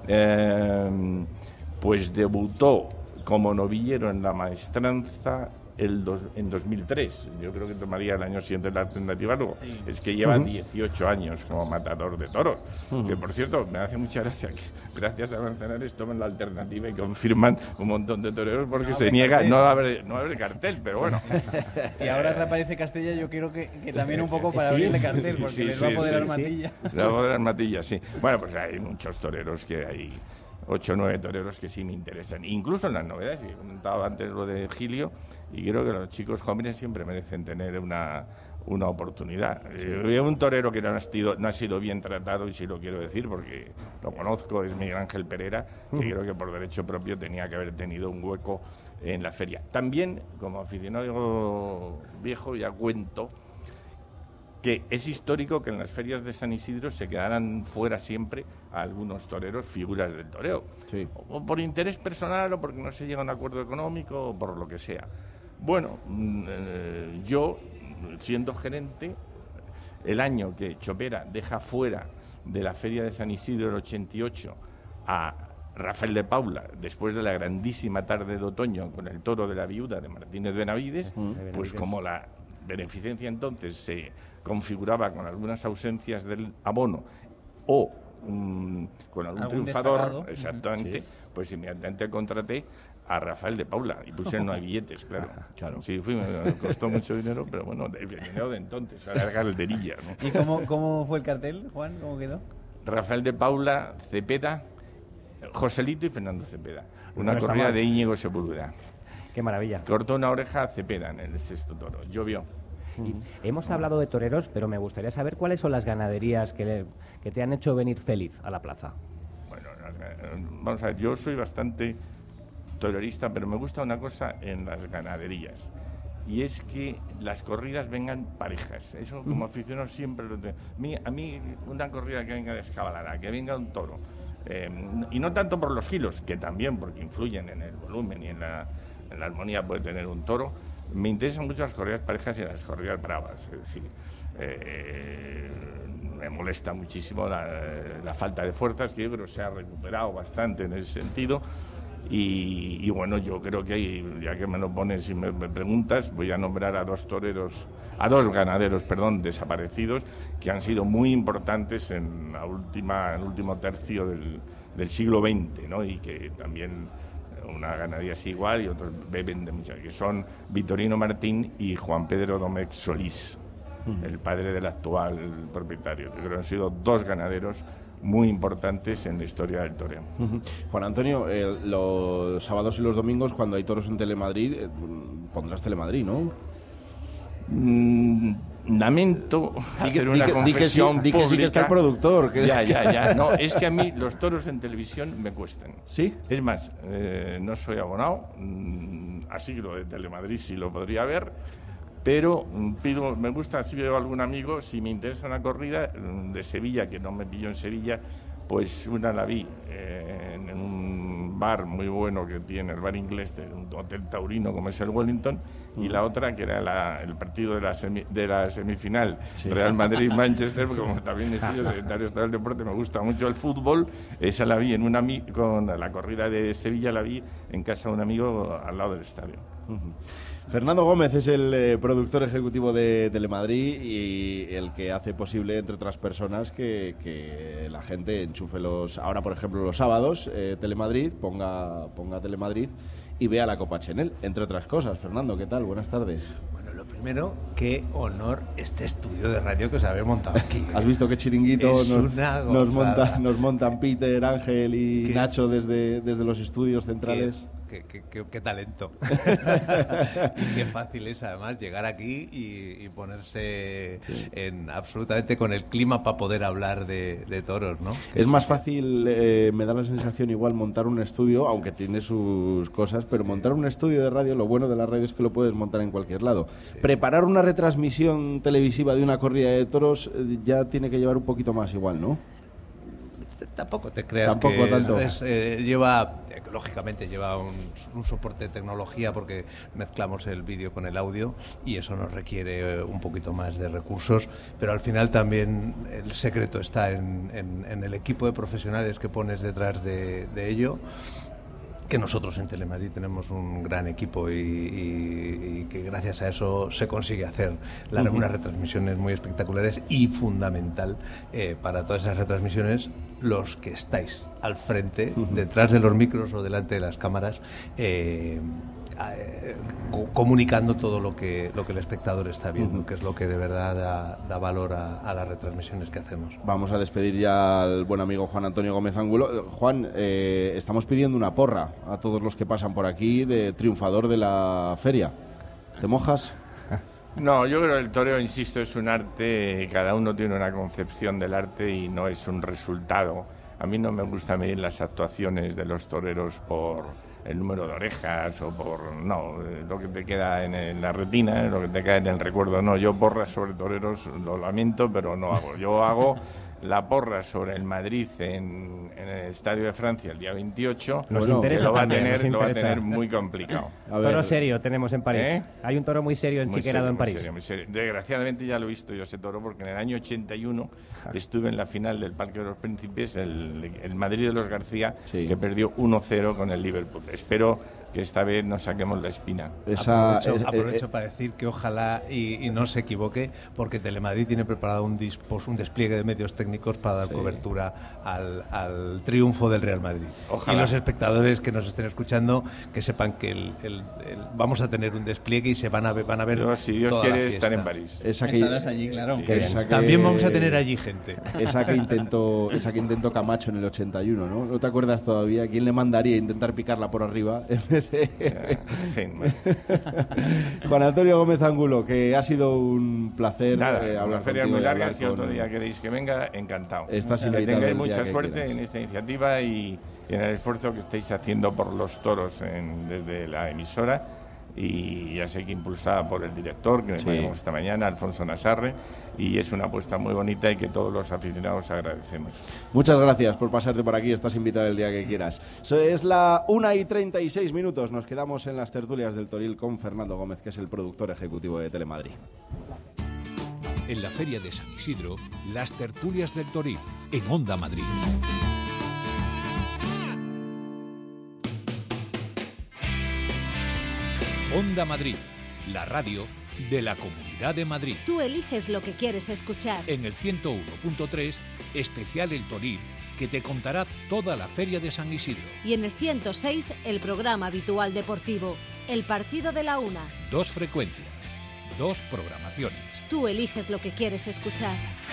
eh, pues debutó como novillero en la maestranza el dos, en dos mil tres. Yo creo que tomaría el año siguiente la alternativa. Luego, sí. Es que lleva uh-huh. dieciocho años como matador de toros. Uh-huh. Que, por cierto, me hace mucha gracia que gracias a Manzanares tomen la alternativa y confirman un montón de toreros porque no, se niega, no abre, no abre cartel, pero bueno.
Y ahora reaparece Castella, yo quiero que, que también un poco para sí, abrirle cartel, porque sí, les va sí, a poder sí, armatilla.
Sí. Les va a poder armatilla, sí. Bueno, pues hay muchos toreros que hay... ocho o nueve toreros que sí me interesan, incluso en las novedades. He comentado antes lo de Gilio y creo que los chicos jóvenes siempre merecen tener una, una oportunidad. Sí. Eh, un torero que no ha, sido, no ha sido bien tratado, y sí lo quiero decir porque lo conozco, es Miguel Ángel Pereira, que uh-huh. creo que por derecho propio tenía que haber tenido un hueco en la feria. También, como aficionado viejo, ya cuento que es histórico que en las ferias de San Isidro se quedaran fuera siempre a algunos toreros, figuras del toreo. Sí. O por interés personal, o porque no se llega a un acuerdo económico, o por lo que sea. Bueno, eh, yo, siendo gerente, el año que Chopera deja fuera de la feria de San Isidro el ochenta y ocho a Rafael de Paula, después de la grandísima tarde de otoño con el toro de la viuda de Martínez Benavides, uh-huh. pues como la beneficencia entonces se configuraba con algunas ausencias del abono o um, con algún, ¿Algún triunfador, destacado? Exactamente, sí. Pues inmediatamente contraté a Rafael de Paula y puse en nueve billetes, claro. claro. Sí, fui, me costó mucho dinero, pero bueno, el dinero de entonces, ahora era calderilla, ¿no?
¿Y cómo, cómo fue el cartel, Juan? ¿Cómo quedó?
Rafael de Paula, Cepeda, Joselito y Fernando Cepeda. Una no corrida de Íñigo Sepúlveda.
Qué maravilla.
Cortó una oreja a Cepeda en el sexto toro. Llovió.
Y hemos hablado de toreros, pero me gustaría saber cuáles son las ganaderías que, le, que te han hecho venir feliz a la plaza.
Bueno, vamos a ver, yo soy bastante torerista, pero me gusta una cosa en las ganaderías, y es que las corridas vengan parejas. Eso como aficionado siempre lo tengo. A mí, a mí una corrida que venga descabalada, que venga un toro, eh, y no tanto por los kilos, que también porque influyen en el volumen y en la, en la armonía puede tener un toro. Me interesan mucho las corridas parejas y las corridas bravas. Es decir, eh, me molesta muchísimo la, la falta de fuerzas, que yo creo que se ha recuperado bastante en ese sentido. Y, y bueno, yo creo que hay, ya que me lo pones y me, me preguntas, voy a nombrar a dos toreros, a dos ganaderos, perdón, desaparecidos, que han sido muy importantes en la última, el último tercio del, del siglo veinte, ¿no? Y que también una ganadería es igual y otros beben de muchas, que son Vitorino Martín y Juan Pedro Domecq Solís, uh-huh. el padre del actual propietario. Yo creo que han sido dos ganaderos muy importantes en la historia del toreo.
Uh-huh. Juan Antonio, eh, los sábados y los domingos, cuando hay toros en Telemadrid, eh, pondrás Telemadrid, ¿no?
Mm, lamento di que, hacer una di que, confesión
di que sí, di que sí que está el productor. Que...
Ya, ya, ya. No, es que a mí los toros en televisión me cuestan.
¿Sí?
Es más, eh, no soy abonado, mm, así lo de Telemadrid sí lo podría ver, pero mm, pido, me gusta, si veo a algún amigo, si me interesa una corrida mm, de Sevilla, que no me pilló en Sevilla, pues una la vi eh, en, en un bar muy bueno que tiene el bar inglés de un hotel taurino como es el Wellington, y la otra que era la, el partido de la, semi, de la semifinal, sí. Real Madrid-Manchester, como también he sido secretario del deporte, me gusta mucho el fútbol, esa la vi en una con la corrida de Sevilla, la vi en casa de un amigo al lado del estadio.
Uh-huh. Fernando Gómez es el eh, productor ejecutivo de Telemadrid y el que hace posible, entre otras personas, que, que la gente enchufe los, ahora por ejemplo los sábados, eh, Telemadrid, ponga, ponga Telemadrid y vea la Copa Chenel, entre otras cosas. Fernando, ¿qué tal? Buenas tardes.
Bueno, lo primero, qué honor este estudio de radio que os habéis montado aquí.
¿Has visto qué chiringuito nos, nos, monta, nos montan Peter, Ángel y ¿Qué? Nacho desde, desde los estudios centrales?
¿Qué? Qué, qué, qué, qué talento. Y qué fácil es además llegar aquí y, y ponerse sí. en absolutamente con el clima para poder hablar de, de toros, ¿no?
Que es más que... fácil, eh, me da la sensación igual montar un estudio, aunque tiene sus cosas, pero sí. montar un estudio de radio, lo bueno de la radio es que lo puedes montar en cualquier lado. Sí. Preparar una retransmisión televisiva de una corrida de toros eh, ya tiene que llevar un poquito más igual, ¿no?
Tampoco te creas
Tampoco
que
tanto.
Es, eh, lleva, eh, lógicamente lleva un, un soporte de tecnología porque mezclamos el vídeo con el audio y eso nos requiere eh, un poquito más de recursos, pero al final también el secreto está en, en, en el equipo de profesionales que pones detrás de, de ello. que nosotros en Telemadrid tenemos un gran equipo y, y, y que gracias a eso se consigue hacer la, uh-huh. unas retransmisiones muy espectaculares y fundamental eh, para todas esas retransmisiones los que estáis al frente, uh-huh. detrás de los micros o delante de las cámaras, eh, eh, comunicando todo lo que lo que el espectador está viendo, uh-huh. que es lo que de verdad da, da valor a, a las retransmisiones que hacemos.
Vamos a despedir ya al buen amigo Juan Antonio Gómez Ángulo. Juan, eh, estamos pidiendo una porra a todos los que pasan por aquí de triunfador de la feria. ¿Te mojas?
No, yo creo que el toreo, insisto, es un arte, cada uno tiene una concepción del arte y no es un resultado. A mí no me gusta medir las actuaciones de los toreros por el número de orejas o por... No, lo que te queda en, en la retina, lo que te queda en el recuerdo. No, yo porras sobre toreros, lo lamento, pero no hago. Yo hago la porra sobre el Madrid en, en el Estadio de Francia el día veintiocho,
nos
bueno,
interesa
que lo va,
también,
a tener, lo va a tener muy complicado.
A toro serio tenemos en París. ¿Eh? Hay un toro muy serio en muy Chiquerado serio, en París.
Muy serio, muy serio. Desgraciadamente ya lo he visto yo ese toro porque en el año ochenta y uno estuve en la final del Parque de los Príncipes, el, el Madrid de los García, sí. que perdió uno cero con el Liverpool. Espero que esta vez nos saquemos la espina.
Esa, aprovecho eh, aprovecho eh, para decir que ojalá y, y no se equivoque, porque Telemadrid tiene preparado un, dispos, un despliegue de medios técnicos para dar sí. cobertura al, al triunfo del Real Madrid. Ojalá. Y los espectadores que nos estén escuchando, que sepan que el, el, el, vamos a tener un despliegue y se van a ver, van a ver.
Yo, si Dios
toda
quiere
la
estar en París.
Esa que, Estarás allí, claro.
Sí, esa que, también vamos a tener allí gente.
Esa que intentó, esa que intentó Camacho en el ochenta y uno, ¿no? ¿No te acuerdas todavía? ¿Quién le mandaría a intentar picarla por arriba? Juan Antonio Gómez Ángulo, que ha sido un placer.
Nada,
eh, hablar
una feria muy larga, si
con...
otro día queréis que venga, encantado.
Estás
que
invitado
tengáis mucha
que
suerte
quieras.
en esta iniciativa y, y en el esfuerzo que estáis haciendo por los toros en, desde la emisora, y ya sé que impulsada por el director, que me sí. llamó esta mañana, Alfonso Nasarre, y es una apuesta muy bonita y que todos los aficionados agradecemos.
Muchas gracias por pasarte por aquí, estás invitado el día que quieras. So, es la una y treinta y seis minutos, nos quedamos en las tertulias del Toril con Fernando Gómez, que es el productor ejecutivo de Telemadrid.
En la Feria de San Isidro, las tertulias del Toril, en Onda Madrid. Onda Madrid, la radio de la Comunidad de Madrid.
Tú eliges lo que quieres escuchar.
En el ciento uno punto tres, especial El Toril, que te contará toda la Feria de San Isidro.
Y en el ciento seis, el programa habitual deportivo, El Partido de la Una.
Dos frecuencias, dos programaciones.
Tú eliges lo que quieres escuchar.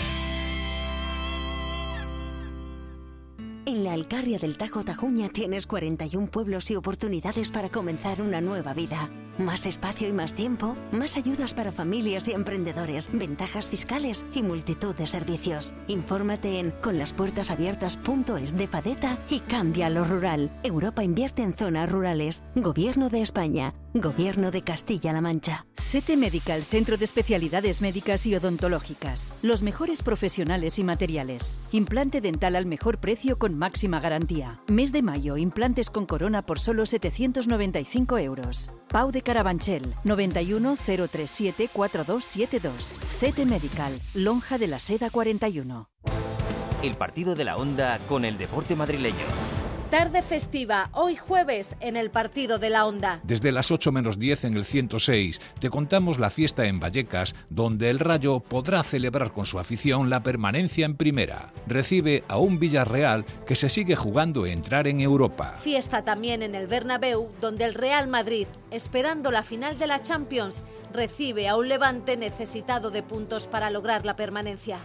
En la Alcarria del Tajo Tajuña tienes cuarenta y un pueblos y oportunidades para comenzar una nueva vida. Más espacio y más tiempo, más ayudas para familias y emprendedores, ventajas fiscales y multitud de servicios. Infórmate en conlaspuertasabiertas punto es de Fadeta y cambia lo rural. Europa invierte en zonas rurales. Gobierno de España. Gobierno de Castilla-La Mancha.
C T Medical, Centro de Especialidades Médicas y Odontológicas. Los mejores profesionales y materiales. Implante dental al mejor precio con máxima garantía. Mes de mayo, implantes con corona por solo setecientos noventa y cinco euros. Pau de Carabanchel, noventa y uno, cero treinta y siete, cuarenta y dos setenta y dos. C T Medical, Lonja de la Seda cuarenta y uno.
El partido de la Onda con el deporte madrileño.
Tarde festiva, hoy jueves, en el Partido de la Onda.
Desde las ocho menos diez en el ciento seis, te contamos la fiesta en Vallecas, donde el Rayo podrá celebrar con su afición la permanencia en primera. Recibe a un Villarreal que se sigue jugando entrar en Europa.
Fiesta también en el Bernabéu, donde el Real Madrid, esperando la final de la Champions, recibe a un Levante necesitado de puntos para lograr la permanencia.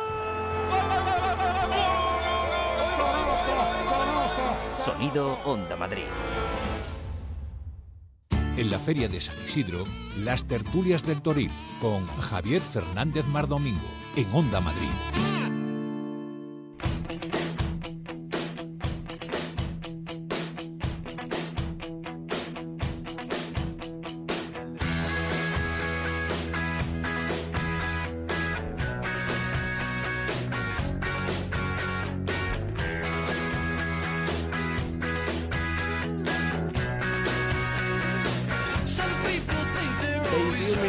Sonido Onda Madrid.
En la Feria de San Isidro, las tertulias del Toril, con Javier Fernández Mardomingo, en Onda Madrid.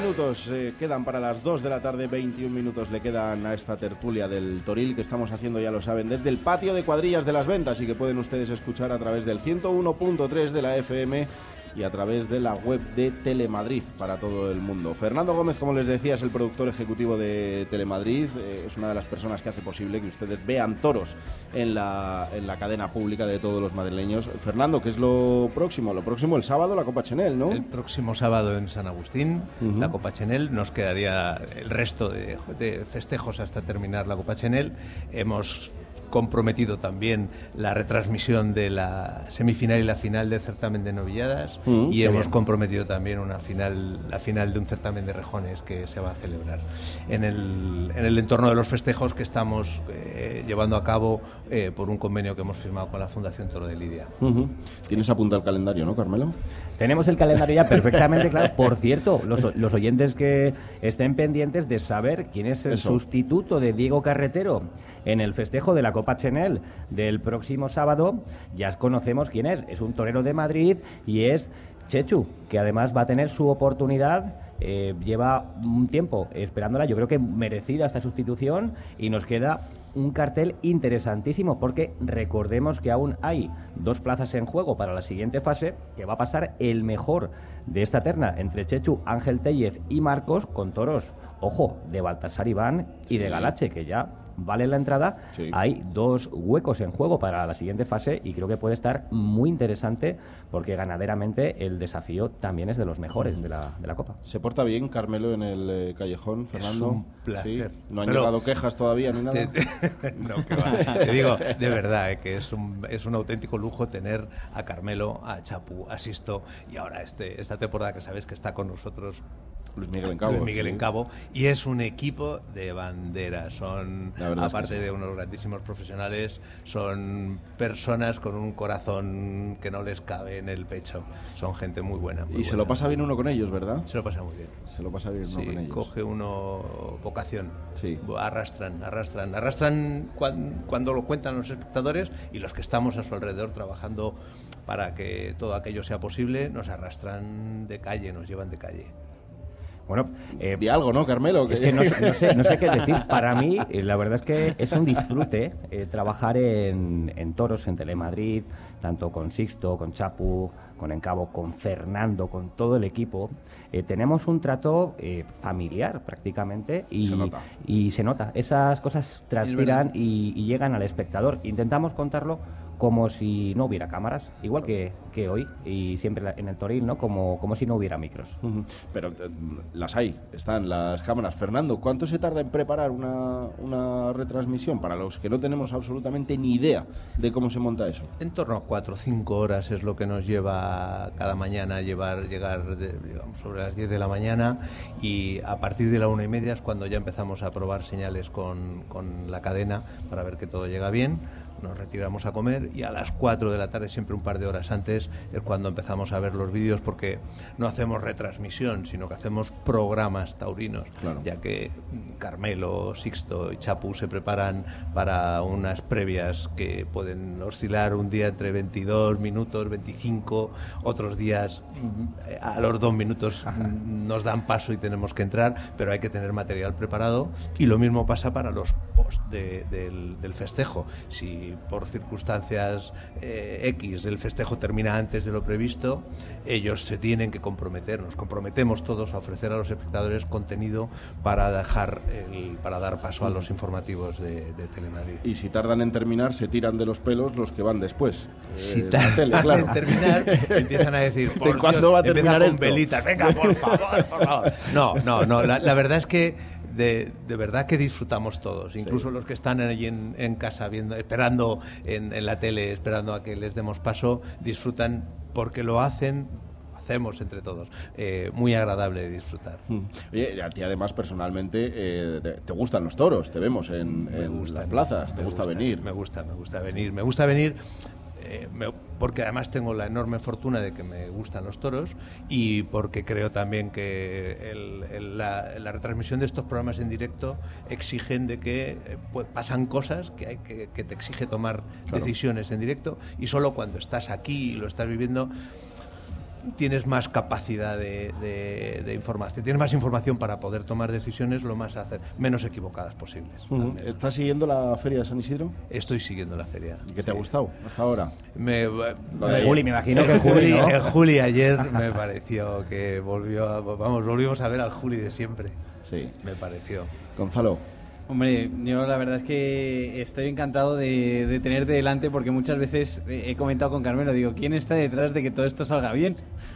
minutos eh, quedan para las dos de la tarde, veintiún minutos le quedan a esta tertulia del Toril que estamos haciendo, ya lo saben, desde el patio de Cuadrillas de las Ventas y que pueden ustedes escuchar a través del ciento uno punto tres de la F M y a través de la web de Telemadrid para todo el mundo. Fernando Gómez, como les decía, es el productor ejecutivo de Telemadrid, eh, es una de las personas que hace posible que ustedes vean toros en la, en la cadena pública de todos los madrileños. Fernando, ¿qué es lo próximo? Lo próximo el sábado, la Copa Chenel, ¿no?
El próximo sábado en San Agustín, uh-huh. la Copa Chenel. Nos quedaría el resto de, de festejos hasta terminar la Copa Chenel. Hemos comprometido también la retransmisión de la semifinal y la final del certamen de novilladas mm, y hemos bien. comprometido también una final, la final de un certamen de rejones que se va a celebrar en el, en el entorno de los festejos que estamos eh, llevando a cabo eh, por un convenio que hemos firmado con la Fundación Toro de Lidia.
Uh-huh. Tienes apuntado el calendario, ¿no, Carmelo?
Tenemos el calendario ya perfectamente claro. Por cierto, los, los oyentes que estén pendientes de saber quién es el Eso. sustituto de Diego Carretero en el festejo de la Copa Chenel del próximo sábado, ya conocemos quién es. Es un torero de Madrid y es Chechu, que además va a tener su oportunidad. Eh, lleva un tiempo esperándola, yo creo que merecida esta sustitución, y nos queda un cartel interesantísimo porque recordemos que aún hay dos plazas en juego para la siguiente fase, que va a pasar el mejor de esta terna entre Chechu, Ángel Tellez y Marcos, con toros, ojo, de Baltasar Iván y de Galache, que ya vale la entrada. Sí. Hay dos huecos en juego para la siguiente fase y creo que puede estar muy interesante porque ganaderamente el desafío también es de los mejores de la, de la Copa.
¿Se porta bien Carmelo en el eh, callejón, Fernando?
Es un placer.
¿Sí? ¿No han
Pero
llegado quejas todavía ni nada?
Te, te, no, que va. Te digo, de verdad, eh, que es un, es un auténtico lujo tener a Carmelo, a Chapu, a Sisto y ahora este, esta temporada que sabes que está con nosotros
Luis Miguel en Cabo.
Luis Miguel
sí.
en Cabo. Y es un equipo de bandera. Son, aparte es que sí. de unos grandísimos profesionales, son personas con un corazón que no les cabe en el pecho. Son gente muy buena. Muy
y
buena.
Se lo pasa bien uno con ellos, ¿verdad?
Se lo pasa muy bien.
Se lo pasa bien uno
sí,
con ellos.
Coge uno vocación.
Sí.
Arrastran, arrastran. Arrastran cuando, cuando lo cuentan los espectadores y los que estamos a su alrededor trabajando para que todo aquello sea posible, nos arrastran de calle, nos llevan de calle.
Bueno,
eh, di algo, ¿no, Carmelo?
Es que no, no, sé, no sé qué decir. Para mí, eh, la verdad es que es un disfrute eh, trabajar en, en toros, en Telemadrid, tanto con Sixto, con Chapu, con Encabo, con Fernando, con todo el equipo. Eh, tenemos un trato eh, familiar prácticamente y
se nota.
y se nota. Esas cosas transpiran y, y llegan al espectador. Intentamos contarlo como si no hubiera cámaras, igual que, que hoy, y siempre en el Toril, ¿no? Como, como si no hubiera micros.
Uh-huh. Pero eh, las hay, están las cámaras. Fernando, ¿cuánto se tarda en preparar una, una retransmisión para los que no tenemos absolutamente ni idea de cómo se monta eso?
En torno a cuatro o cinco horas es lo que nos lleva cada mañana llevar, llegar de, digamos, sobre las diez de la mañana, y a partir de la una y media es cuando ya empezamos a probar señales con, con la cadena para ver que todo llega bien. Nos retiramos a comer y a las cuatro de la tarde, siempre un par de horas antes, es cuando empezamos a ver los vídeos, porque no hacemos retransmisión, sino que hacemos programas taurinos, claro. Ya que Carmelo, Sixto y Chapu se preparan para unas previas que pueden oscilar un día entre veintidós minutos, veinticinco, otros días a los dos minutos Ajá. nos dan paso y tenemos que entrar, pero hay que tener material preparado, y lo mismo pasa para los post de, del, del festejo. Si por circunstancias eh, X el festejo termina antes de lo previsto, ellos se tienen que comprometer, nos comprometemos todos a ofrecer a los espectadores contenido para dejar el, para dar paso a los informativos de, de Telemadrid.
Y si tardan en terminar, se tiran de los pelos los que van después.
Si eh, tardan tele, claro. en terminar, empiezan a decir, por
¿de cuándo va a terminar
con
esto?
Velitas, venga, por favor, por favor. No, no, no, la, la verdad es que De, de verdad que disfrutamos todos, incluso sí. los que están allí en, en casa viendo, esperando en, en la tele, esperando a que les demos paso, disfrutan porque lo hacen, hacemos entre todos, eh, muy agradable de disfrutar.
Oye, a ti además personalmente eh, te, te gustan los toros, te vemos en, en gusta, las plazas, te gusta, gusta venir.
Me gusta, me gusta venir, me gusta venir. Eh, me, porque además tengo la enorme fortuna de que me gustan los toros, y porque creo también que el, el, la, la retransmisión de estos programas en directo exigen de que eh, pues, pasan cosas que, hay que, que te exige tomar claro. decisiones en directo, y solo cuando estás aquí y lo estás viviendo tienes más capacidad de, de, de información, tienes más información para poder tomar decisiones lo más hacer, menos equivocadas posibles.
Uh-huh. ¿Estás siguiendo la feria de San Isidro?
Estoy siguiendo la feria.
¿Y qué
sí.
te ha gustado hasta ahora?
Me,
Lo de Juli, me imagino que
Juli,
¿no?
el Juli ayer me pareció que volvió, a, vamos, volvimos a ver al Juli de siempre.
Sí.
Me pareció.
Gonzalo.
Hombre, yo la verdad es que estoy encantado de, de tenerte delante, porque muchas veces he comentado con Carmelo, digo, ¿quién está detrás de que todo esto salga bien?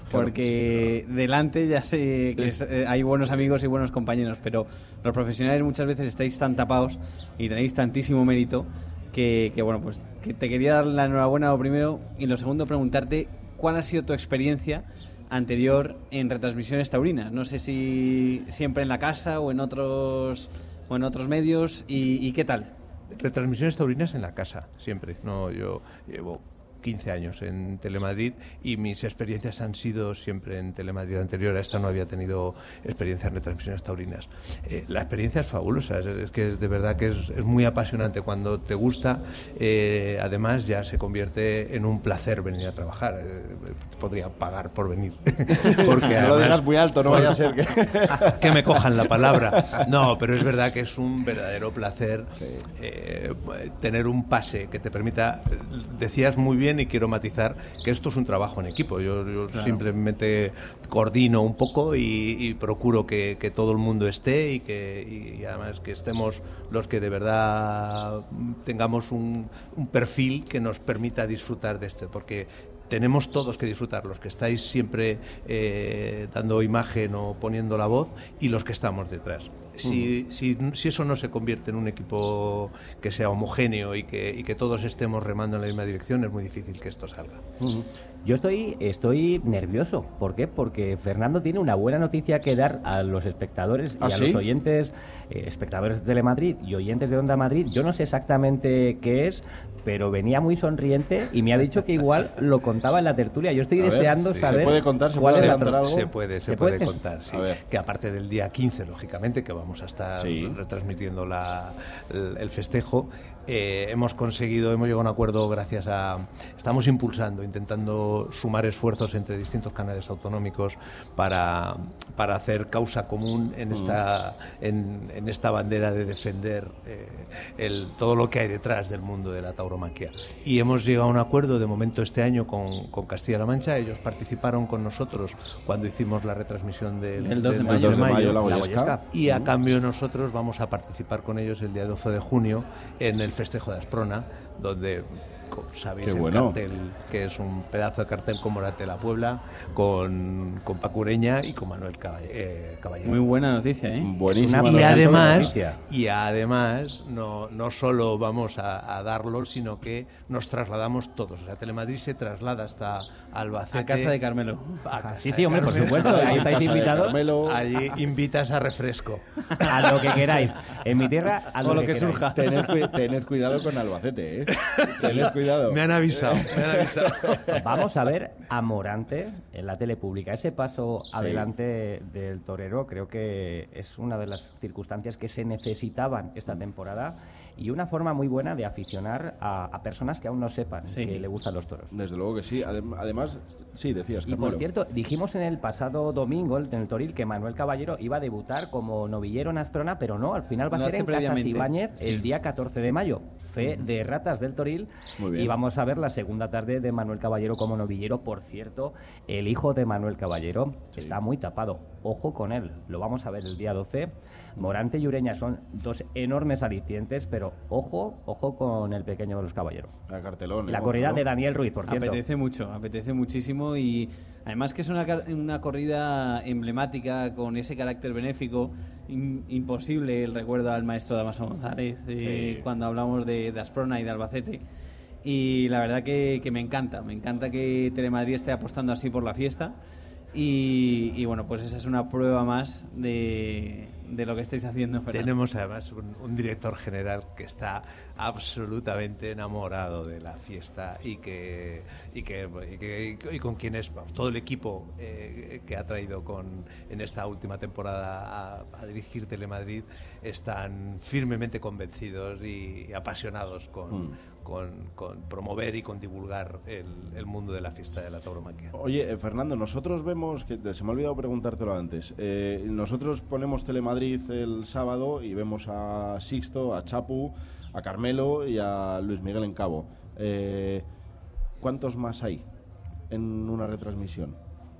Porque delante ya sé que es, eh, hay buenos amigos y buenos compañeros, pero los profesionales muchas veces estáis tan tapados y tenéis tantísimo mérito que, que bueno, pues que te quería dar la enhorabuena lo primero, y lo segundo preguntarte cuál ha sido tu experiencia anterior en retransmisiones taurinas. No sé si siempre en la casa o en otros... o en otros medios, y, y ¿qué tal?
Retransmisiones taurinas en la casa, siempre. No, yo llevo quince años en Telemadrid y mis experiencias han sido siempre en Telemadrid. Anterior a esta no había tenido experiencia en retransmisiones taurinas. Eh, la experiencia es fabulosa, es, es que de verdad que es, es muy apasionante. Cuando te gusta, eh, además ya se convierte en un placer venir a trabajar. Eh, podría pagar por venir. Porque
no lo digas muy alto, no vaya a ser que...
que me cojan la palabra. No, pero es verdad que es un verdadero placer sí. eh, tener un pase que te permita... Decías muy bien, y quiero matizar que esto es un trabajo en equipo. Yo, yo claro. simplemente coordino un poco y, y procuro que, que todo el mundo esté y que y además que estemos los que de verdad tengamos un, un perfil que nos permita disfrutar de esto, porque tenemos todos que disfrutar, los que estáis siempre eh, dando imagen o poniendo la voz y los que estamos detrás. Si, uh-huh. si, si eso no se convierte en un equipo que sea homogéneo y que, y que todos estemos remando en la misma dirección, es muy difícil que esto salga.
Uh-huh. Yo estoy, estoy nervioso. ¿Por qué? Porque Fernando tiene una buena noticia que dar a los espectadores y
¿Ah,
a
sí?
los oyentes, eh, espectadores de Telemadrid y oyentes de Onda Madrid. Yo no sé exactamente qué es, pero venía muy sonriente y me ha dicho que igual lo contaba en la tertulia. Yo estoy
a
deseando
ver,
saber...
¿Se puede contar? ¿Se
cuál
puede
es la
adelantar algo?
Se puede, se,
¿Se
puede,
puede
contar, sí.
A ver.
Que aparte del día quince, lógicamente, que vamos a estar sí. retransmitiendo la, el, el festejo, eh, hemos conseguido, hemos llegado a un acuerdo gracias a... Estamos impulsando, intentando sumar esfuerzos entre distintos canales autonómicos para, para hacer causa común en esta, mm. en, en esta bandera de defender eh, el, todo lo que hay detrás del mundo de la tauromaquia. Y hemos llegado a un acuerdo de momento este año con, con Castilla-La Mancha. Ellos participaron con nosotros cuando hicimos la retransmisión del,
el dos de
del
mayo,
mayo,
mayo
la
la Goyesca.
Y a cambio nosotros vamos a participar con ellos el día doce de junio en el festejo de Asprona, donde sabéis
Qué
el
bueno.
cartel, que es un pedazo de cartel con Morate la Puebla, con, con Paco Ureña y con Manuel Caball- eh, Caballero.
Muy buena noticia, ¿eh?
Buenísima
Y
noticia.
además, y además no, no solo vamos a, a darlo, sino que nos trasladamos todos. O sea, Telemadrid se traslada hasta Albacete.
A casa de Carmelo.
A casa
Sí,
de
sí, hombre, por
Carmelo.
supuesto. Ahí estáis
Casa de
invitados
Carmelo.
Allí invitas a refresco.
a lo que queráis. En mi tierra, a lo,
Con lo
que,
que
queráis.
surja.
Tened, cu- tened cuidado con Albacete, ¿eh? Tened cuidado.
Me han avisado, me han avisado.
Vamos a ver a Morante en la tele pública. Ese paso sí. adelante del torero creo que es una de las circunstancias que se necesitaban esta temporada y una forma muy buena de aficionar a, a personas que aún no sepan sí. que le gustan los toros.
Desde luego que sí. Adem- además, sí, decías,
Y
Carmelo.
por cierto, dijimos en el pasado domingo, en el Toril, que Manuel Caballero iba a debutar como novillero en Asprona, pero no, al final va a
Lo
ser
hace
en Casas
previamente.
Ibáñez
Sí.
el día catorce de mayo. Fe de ratas del Toril.
Muy bien.
Y vamos a ver la segunda tarde de Manuel Caballero como novillero. Por cierto, el hijo de Manuel Caballero
Sí.
está muy tapado. Ojo con él. Lo vamos a ver el día doce. Morante y Ureña son dos enormes alicientes, pero ojo, ojo con el pequeño de los caballeros.
La cartelón. ¿eh,
La corrida
Gonzalo?
de Daniel Ruiz, por cierto.
Apetece mucho, apetece muchísimo y además que es una, car- una corrida emblemática con ese carácter benéfico. In- imposible el recuerdo al maestro Damaso González eh,
Sí.
cuando hablamos de, de Asprona y de Albacete. Y la verdad que, que me encanta, me encanta que Telemadrid esté apostando así por la fiesta. Y, y bueno, pues esa es una prueba más de, de lo que estáis haciendo, Fernando.
Tenemos además un, un director general que está absolutamente enamorado de la fiesta y que y que, y que y con quienes todo el equipo eh, que ha traído con en esta última temporada a, a dirigir Telemadrid están firmemente convencidos y, y apasionados con, mm. con, con promover y con divulgar el, el mundo de la fiesta de la tauromaquia.
Oye, eh, Fernando, nosotros vemos, que se me ha olvidado preguntártelo antes, eh, nosotros ponemos Telemadrid el sábado y vemos a Sixto, a Chapu, a Carmelo y a Luis Miguel en Cabo. Eh, ¿Cuántos más hay en una retransmisión?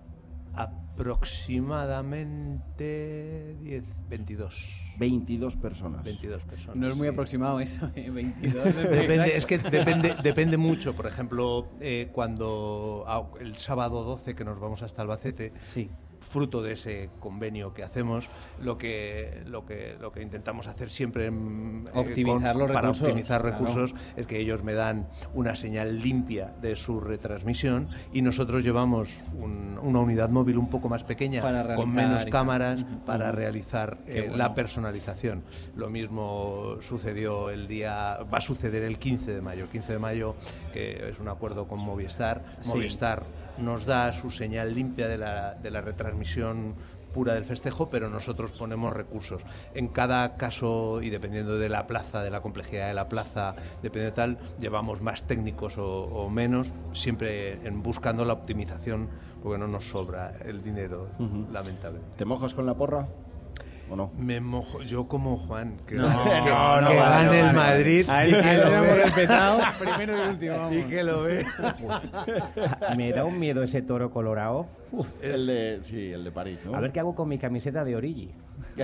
Aproximadamente diez, veintidós.
veintidós personas.
veintidós personas.
No es muy
sí.
aproximado eso, ¿eh? veintidós.
Depende, es que depende, depende mucho. Por ejemplo, eh, cuando el sábado doce que nos vamos hasta Albacete,
sí.
fruto de ese convenio que hacemos, lo que lo que lo que intentamos hacer siempre eh,
optimizar
con,
los
para
recursos,
optimizar recursos
claro.
es que ellos me dan una señal limpia de su retransmisión y nosotros llevamos un, una unidad móvil un poco más pequeña con menos cámaras uh-huh. para uh-huh. realizar eh, bueno. la personalización. Lo mismo sucedió el día, va a suceder el quince de mayo, quince de mayo, que es un acuerdo con Movistar.
Sí.
Movistar nos da su señal limpia de la, de la retransmisión pura del festejo, pero nosotros ponemos recursos. En cada caso, y dependiendo de la plaza, de la complejidad de la plaza, dependiendo de tal, llevamos más técnicos o, o menos, siempre en buscando la optimización, porque no nos sobra el dinero, uh-huh. lamentablemente.
¿Te mojas con la porra? ¿O no?
Me mojo, yo como Juan, que,
no,
que,
no,
que,
no,
que
vale,
gane
vale,
el
vale.
Madrid
a él,
y que lo
hemos
ve.
respetado primero y último, vamos.
Y que lo ve.
Me da un miedo ese toro colorado. Uf.
El de, sí, el de París, ¿no?
A ver qué hago con mi camiseta de Origi.
Me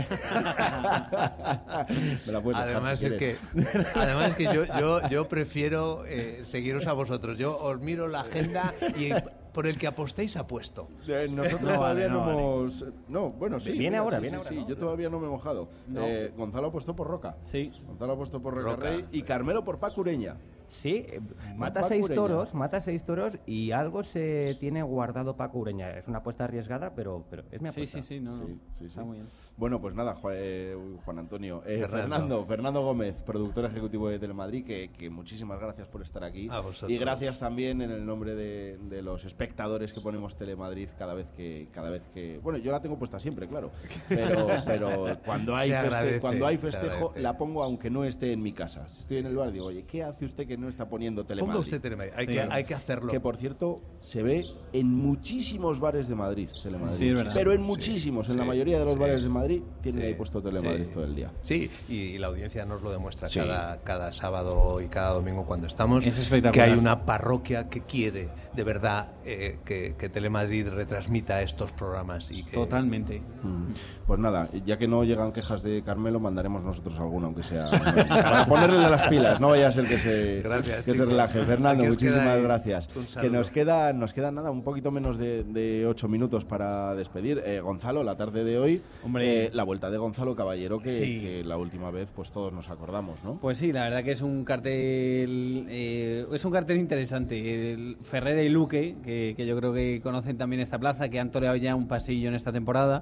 la puedes dejar
además
si
es que además es que yo yo yo prefiero eh, seguiros a vosotros. Yo os miro la agenda y por el que apostéis apuesto.
Eh, nosotros no, todavía vale, no, no hemos... Vale. No, bueno, sí.
Viene
mira,
ahora,
sí,
viene
sí,
ahora.
Sí,
¿no?
yo todavía no me he mojado.
No.
Eh, Gonzalo apostó por Roca.
Sí.
Gonzalo apostó por Roca,
Roca.
Rey y Carmelo por Paco Ureña.
Sí, eh, mata Paco seis Ureña. toros, mata seis toros y algo se tiene guardado Paco Ureña. Es una apuesta arriesgada, pero, pero es mi apuesta.
Sí, sí, sí, no,
sí,
no.
sí, sí.
Está muy bien.
Bueno, pues nada, Juan, eh, Juan Antonio. Eh,
Fernando.
Fernando, Fernando Gómez, productor ejecutivo de Telemadrid, que, que muchísimas gracias por estar aquí.
A vosotros.
Y gracias también en el nombre de, de los espectadores que ponemos Telemadrid cada vez que, cada vez que... Bueno, yo la tengo puesta siempre, claro. Pero, pero cuando hay, feste,
agradece,
cuando hay festejo, la pongo aunque no esté en mi casa. Si estoy en el bar, digo, oye, ¿qué hace usted que no está poniendo Telemadrid?
Ponga usted Telemadrid, hay, sí, que, hay que hacerlo.
Que, por cierto, se ve en muchísimos bares de Madrid, Telemadrid.
Sí, es verdad.
Pero en muchísimos,
sí,
en la
sí,
mayoría de los
sí,
bares de Madrid, tienen
sí,
ahí puesto Telemadrid
sí.
todo el día.
Sí, y, y la audiencia nos lo demuestra
sí.
cada, cada sábado y cada domingo cuando estamos.
Es espectacular.
Que hay una parroquia que quiere, de verdad, eh, que, que Telemadrid retransmita estos programas. Y que...
Totalmente.
Mm. Pues nada, ya que no llegan quejas de Carmelo, mandaremos nosotros alguna, aunque sea... para ponerle de las pilas, no vaya a ser que se,
gracias,
que se relaje. Fernando, muchísimas gracias. Que nos queda, nos queda nada, un poquito menos de, de ocho minutos para despedir. Eh, Gonzalo, la tarde de hoy,
Hombre,
eh, la vuelta de Gonzalo Caballero, que,
sí.
que la última vez pues todos nos acordamos, ¿no?
Pues sí, la verdad que es un cartel eh, es un cartel interesante. El Ferrera y Luque, que, que yo creo que conocen también esta plaza, que han toreado ya un pasillo en esta temporada.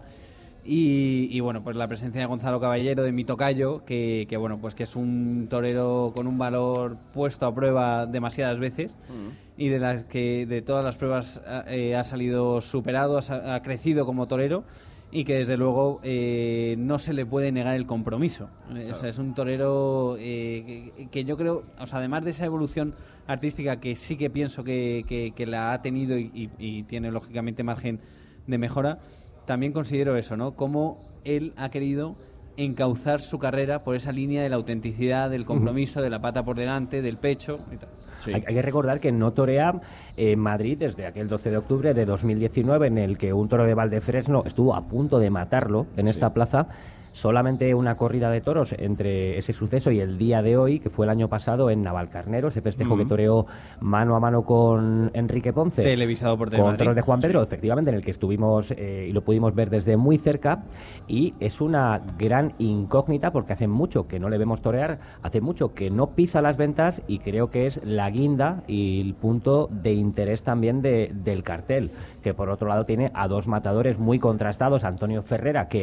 Y, y bueno, pues la presencia de Gonzalo Caballero, de mi tocayo, que, que bueno, pues que es un torero con un valor puesto a prueba demasiadas veces mm. y de las que de todas las pruebas eh, ha salido superado, ha, ha crecido como torero y que desde luego eh, no se le puede negar el compromiso. Claro. O sea, es un torero eh, que, que yo creo, o sea, además de esa evolución artística que sí que pienso que, que, que la ha tenido y, y, y tiene lógicamente margen de mejora, también considero eso, ¿no? Cómo él ha querido encauzar su carrera por esa línea de la autenticidad, del compromiso, uh-huh. de la pata por delante, del pecho y tal.
Sí. Hay, hay que recordar que no torea en Madrid desde aquel doce de octubre de dos mil diecinueve, en el que un toro de Valdefresno estuvo a punto de matarlo en sí. esta plaza. Solamente una corrida de toros entre ese suceso y el día de hoy, que fue el año pasado en Navalcarnero, ese festejo mm. que toreó mano a mano con Enrique Ponce.
Televisado por
Telemadrid. Con toros de Juan Pedro,
sí.
efectivamente, en el que estuvimos eh, y lo pudimos ver desde muy cerca. Y es una gran incógnita porque hace mucho que no le vemos torear, hace mucho que no pisa las ventas y creo que es la guinda y el punto de interés también de, del cartel, que por otro lado tiene a dos matadores muy contrastados, Antonio Ferrera, que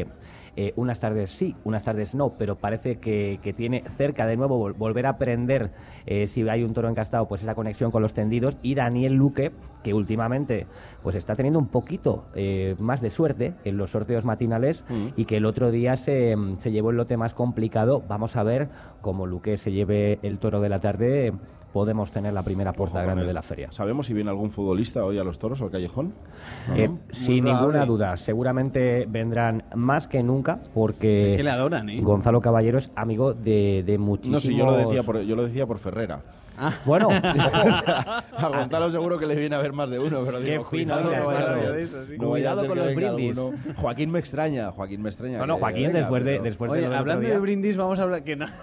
eh, unas tardes sí, unas tardes no, pero parece que, que tiene cerca de nuevo vol- volver a aprender eh, si hay un toro encastado, pues esa conexión con los tendidos. Y Daniel Luque, que últimamente pues está teniendo un poquito eh, más de suerte en los sorteos matinales mm. y que el otro día se, se llevó el lote más complicado. Vamos a ver cómo Luque se lleve el toro de la tarde. Podemos tener la primera puerta Ojo grande de la feria.
¿Sabemos si viene algún futbolista hoy a los toros, al callejón?
Eh, uh-huh. Sin Muy ninguna probable. duda. Seguramente vendrán más que nunca, porque
es que le adoran, ¿eh?
Gonzalo Caballero es amigo de, de muchísimos...
No, sí, yo lo decía por, yo lo decía por Ferrera.
Ah, bueno.
A Gonzalo seguro que le viene a ver más de uno, pero
Qué
digo,
fino,
cuidado, no vaya a ser,
eso, sí.
no vaya a ser
con
que
los
venga
brindis.
alguno. Joaquín me extraña, Joaquín me extraña.
No, no,
que
Joaquín
venga,
después de...
pero...
Después
Oye,
de
hablando de brindis, vamos a hablar... que no.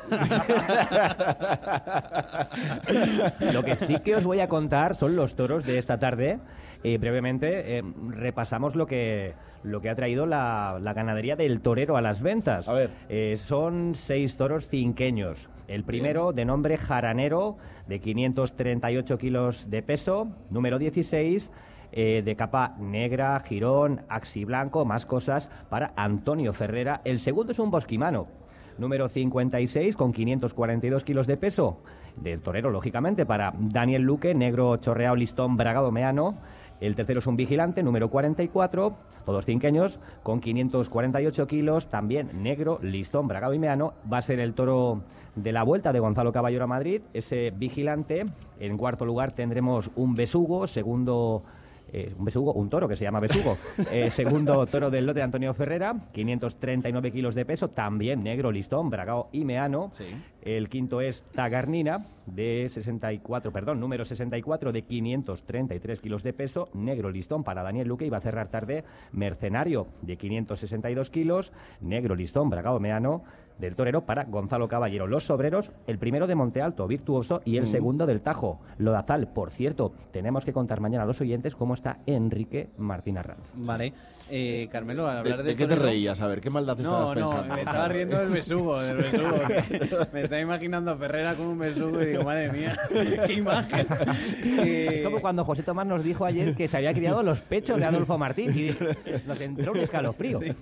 Lo que sí que os voy a contar son los toros de esta tarde. Eh, brevemente eh, repasamos lo que lo que ha traído la, la ganadería del Torero a las ventas.
A ver.
Eh, son seis toros cinqueños. El primero, Bien. de nombre Jaranero, de quinientos treinta y ocho kilos de peso. Número dieciséis, eh, de capa negra, jirón, axi blanco, más cosas, para Antonio Ferrera. El segundo es un bosquimano. Número cincuenta y seis, con quinientos cuarenta y dos kilos de peso. Del Torero, lógicamente, para Daniel Luque, negro, chorreado, listón, bragado, meano. El tercero es un vigilante, número cuarenta y cuatro, todos cinqueños, con quinientos cuarenta y ocho kilos, también negro, listón, bragado y meano. Va a ser el toro de la vuelta de Gonzalo Caballero a Madrid, ese vigilante. En cuarto lugar tendremos un besugo, segundo... Eh, un besugo, un toro que se llama besugo. Eh, segundo toro del lote de Antonio Ferrera, quinientos treinta y nueve kilos de peso, también negro, listón, bragao y meano.
Sí.
El quinto es Tagarnina, de sesenta y cuatro, perdón, número sesenta y cuatro, de quinientos treinta y tres kilos de peso, negro, listón, para Daniel Luque. Y va a cerrar tarde Mercenario, de quinientos sesenta y dos kilos, negro, listón, bragao, meano, del Torero, para Gonzalo Caballero. Los sobreros, el primero de Monte Alto, Virtuoso, y el mm. segundo del Tajo, Lodazal. Por cierto, tenemos que contar mañana a los oyentes cómo está Enrique Martín Arranz.
Vale. Eh, Carmelo, al hablar
¿De,
de
¿De qué
torero...
te reías? A ver, ¿qué maldad estabas
no,
pensando?
No, me estaba riendo del besugo, del besugo. Me estaba imaginando a Ferrera con un besugo y digo, madre mía, qué imagen.
Eh... Es como cuando José Tomás nos dijo ayer que se había criado los pechos de Adolfo Martín y nos entró un escalofrío.
Sí.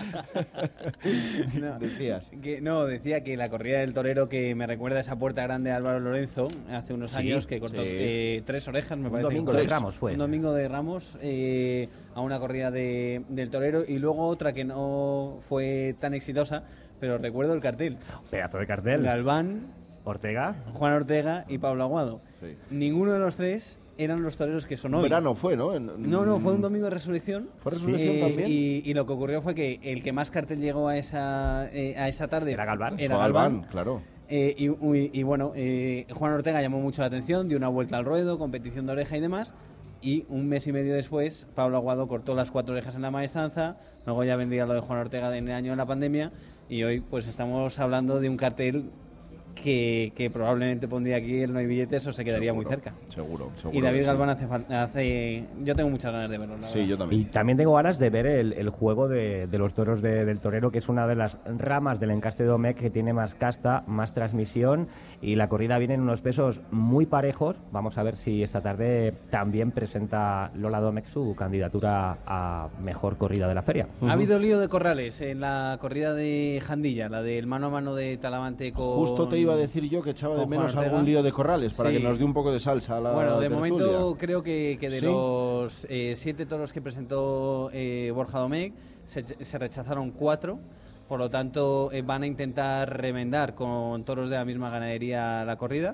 No, decías.
Que, no, decía que la corrida del torero, que me recuerda a esa puerta grande de Álvaro Lorenzo, hace unos
sí,
años, que cortó
sí.
eh, tres orejas, me
un
parece.
Domingo
tres,
de Ramos fue.
Un domingo de Ramos eh, a una corrida de, del torero, y luego otra que no fue tan exitosa, pero recuerdo el cartel.
Pedazo de cartel.
Galván,
Ortega,
Juan Ortega y Pablo Aguado.
Sí.
Ninguno de los tres eran los toreros que son hoy.
Verano fue, ¿no? En,
No, no, fue un domingo de resurrección.
¿Fue resurrección
eh,
también?
Y, y lo que ocurrió fue que el que más cartel llegó a esa, eh, a esa tarde...
Era Galván.
Era
fue
Galván,
Galván, claro.
Eh, y, y, y bueno, eh, Juan Ortega llamó mucho la atención, dio una vuelta al ruedo, competición de oreja y demás. Y un mes y medio después, Pablo Aguado cortó las cuatro orejas en la maestranza. Luego ya vendría lo de Juan Ortega en el año de la pandemia. Y hoy pues estamos hablando de un cartel que, que probablemente pondría aquí el no hay billetes o se quedaría
seguro,
muy cerca.
Seguro, seguro.
Y David
sí.
Galván hace, hace... Yo tengo muchas ganas de verlo, la
Sí,
verdad.
yo también.
Y también tengo ganas de ver el, el juego de, de los toros de, del torero, que es una de las ramas del encaste de Domecq que tiene más casta, más transmisión, y la corrida viene en unos pesos muy parejos. Vamos a ver si esta tarde también presenta Lola Domecq su candidatura a mejor corrida de la feria.
Ha habido lío de corrales en la corrida de Jandilla, la del mano a mano de Talavante con...
Justo te iba a decir yo que echaba de menos algún lío de corrales para
sí.
que nos dé un poco de salsa a la
Bueno, de
tertulia.
momento creo que, que de
¿Sí?
los eh, siete toros que presentó eh, Borja Domecq se, se rechazaron cuatro. Por lo tanto, eh, van a intentar remendar con toros de la misma ganadería la corrida.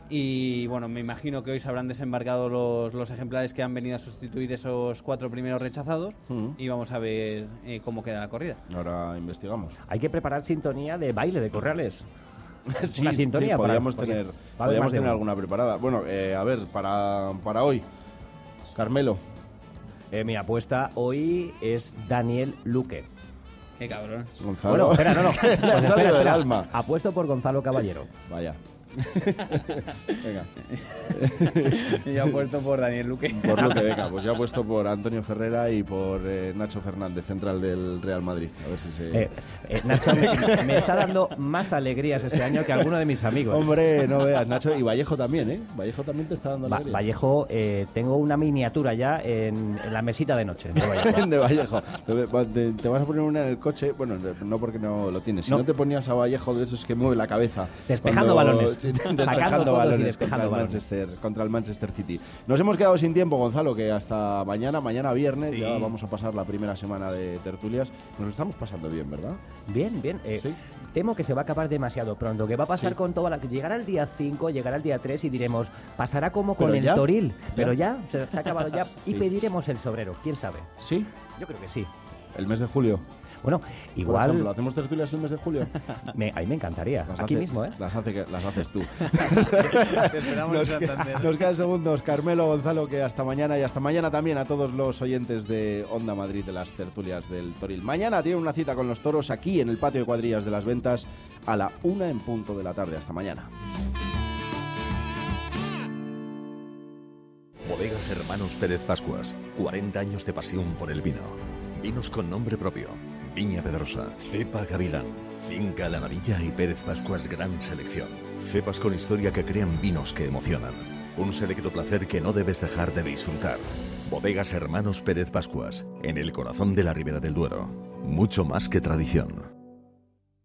Y bueno, me imagino que hoy se habrán desembarcado los, los ejemplares que han venido a sustituir esos cuatro primeros rechazados. Uh-huh. Y vamos a ver eh, cómo queda la corrida.
Ahora investigamos.
Hay que preparar sintonía de baile de corrales.
Sí,
Una sintonía
sí, podríamos
para,
tener,
para
podríamos tener
de
alguna preparada. Bueno, eh, a ver, para, para hoy, Carmelo.
Eh, mi apuesta hoy es Daniel Luque.
Qué cabrón.
Gonzalo.
Bueno, espera, no, no.
Le ha
Pues
salido
espera,
del
espera.
alma.
Apuesto por Gonzalo Caballero.
Vaya. Venga.
Yo apuesto por Daniel Luque.
Por Luque, venga, pues yo apuesto por Antonio Ferrera y por eh, Nacho Fernández, central del Real Madrid. A ver si se...
Eh, eh, Nacho me, me está dando más alegrías este año que alguno de mis amigos.
Hombre, no veas, Nacho. Y Vallejo también, ¿eh? Vallejo también te está dando
Va,
alegrías.
Vallejo, eh, tengo una miniatura ya en, en la mesita de noche de Vallejo.
de Vallejo. Te, te vas a poner una en el coche, bueno, no porque no lo tienes. Si no, no te ponías a Vallejo de esos que mueve la cabeza.
Despejando
cuando,
balones.
Sí, despejando balones,
despejando
contra, el
balones.
Manchester, contra el Manchester City. Nos hemos quedado sin tiempo, Gonzalo, que hasta mañana, mañana viernes,
sí.
ya vamos a pasar la primera semana de tertulias. Nos lo estamos pasando bien, ¿verdad?
Bien, bien. Eh, ¿Sí? Temo que se va a acabar demasiado pronto. ¿Qué va a pasar sí. con toda la... Llegará el día cinco, llegará el día tres y diremos, pasará como con el
ya,
Toril.
¿Ya?
Pero ya, se, se ha acabado ya.
Sí.
Y pediremos el sobrero, ¿quién sabe?
¿Sí?
Yo creo que sí.
¿El mes de julio?
Bueno, igual...
Por ejemplo, ¿hacemos tertulias el mes de julio?
Me, a mí me encantaría.
Las
Aquí
hace,
mismo, ¿eh?
Las, hace, las haces tú.
nos,
queda, nos quedan segundos. Carmelo, Gonzalo, que hasta mañana. Y hasta mañana también a todos los oyentes de Onda Madrid de las tertulias del Toril. Mañana tienen una cita con los toros aquí en el patio de cuadrillas de las Ventas a la una en punto de la tarde. Hasta mañana.
Bodegas Hermanos Pérez Pascuas. cuarenta años de pasión por el vino. Vinos con nombre propio. Viña Pedrosa, Cepa Gavilán, Finca La Navilla y Pérez Pascuas Gran Selección. Cepas con historia que crean vinos que emocionan. Un selecto placer que no debes dejar de disfrutar. Bodegas Hermanos Pérez Pascuas, en el corazón de la Ribera del Duero. Mucho más que tradición.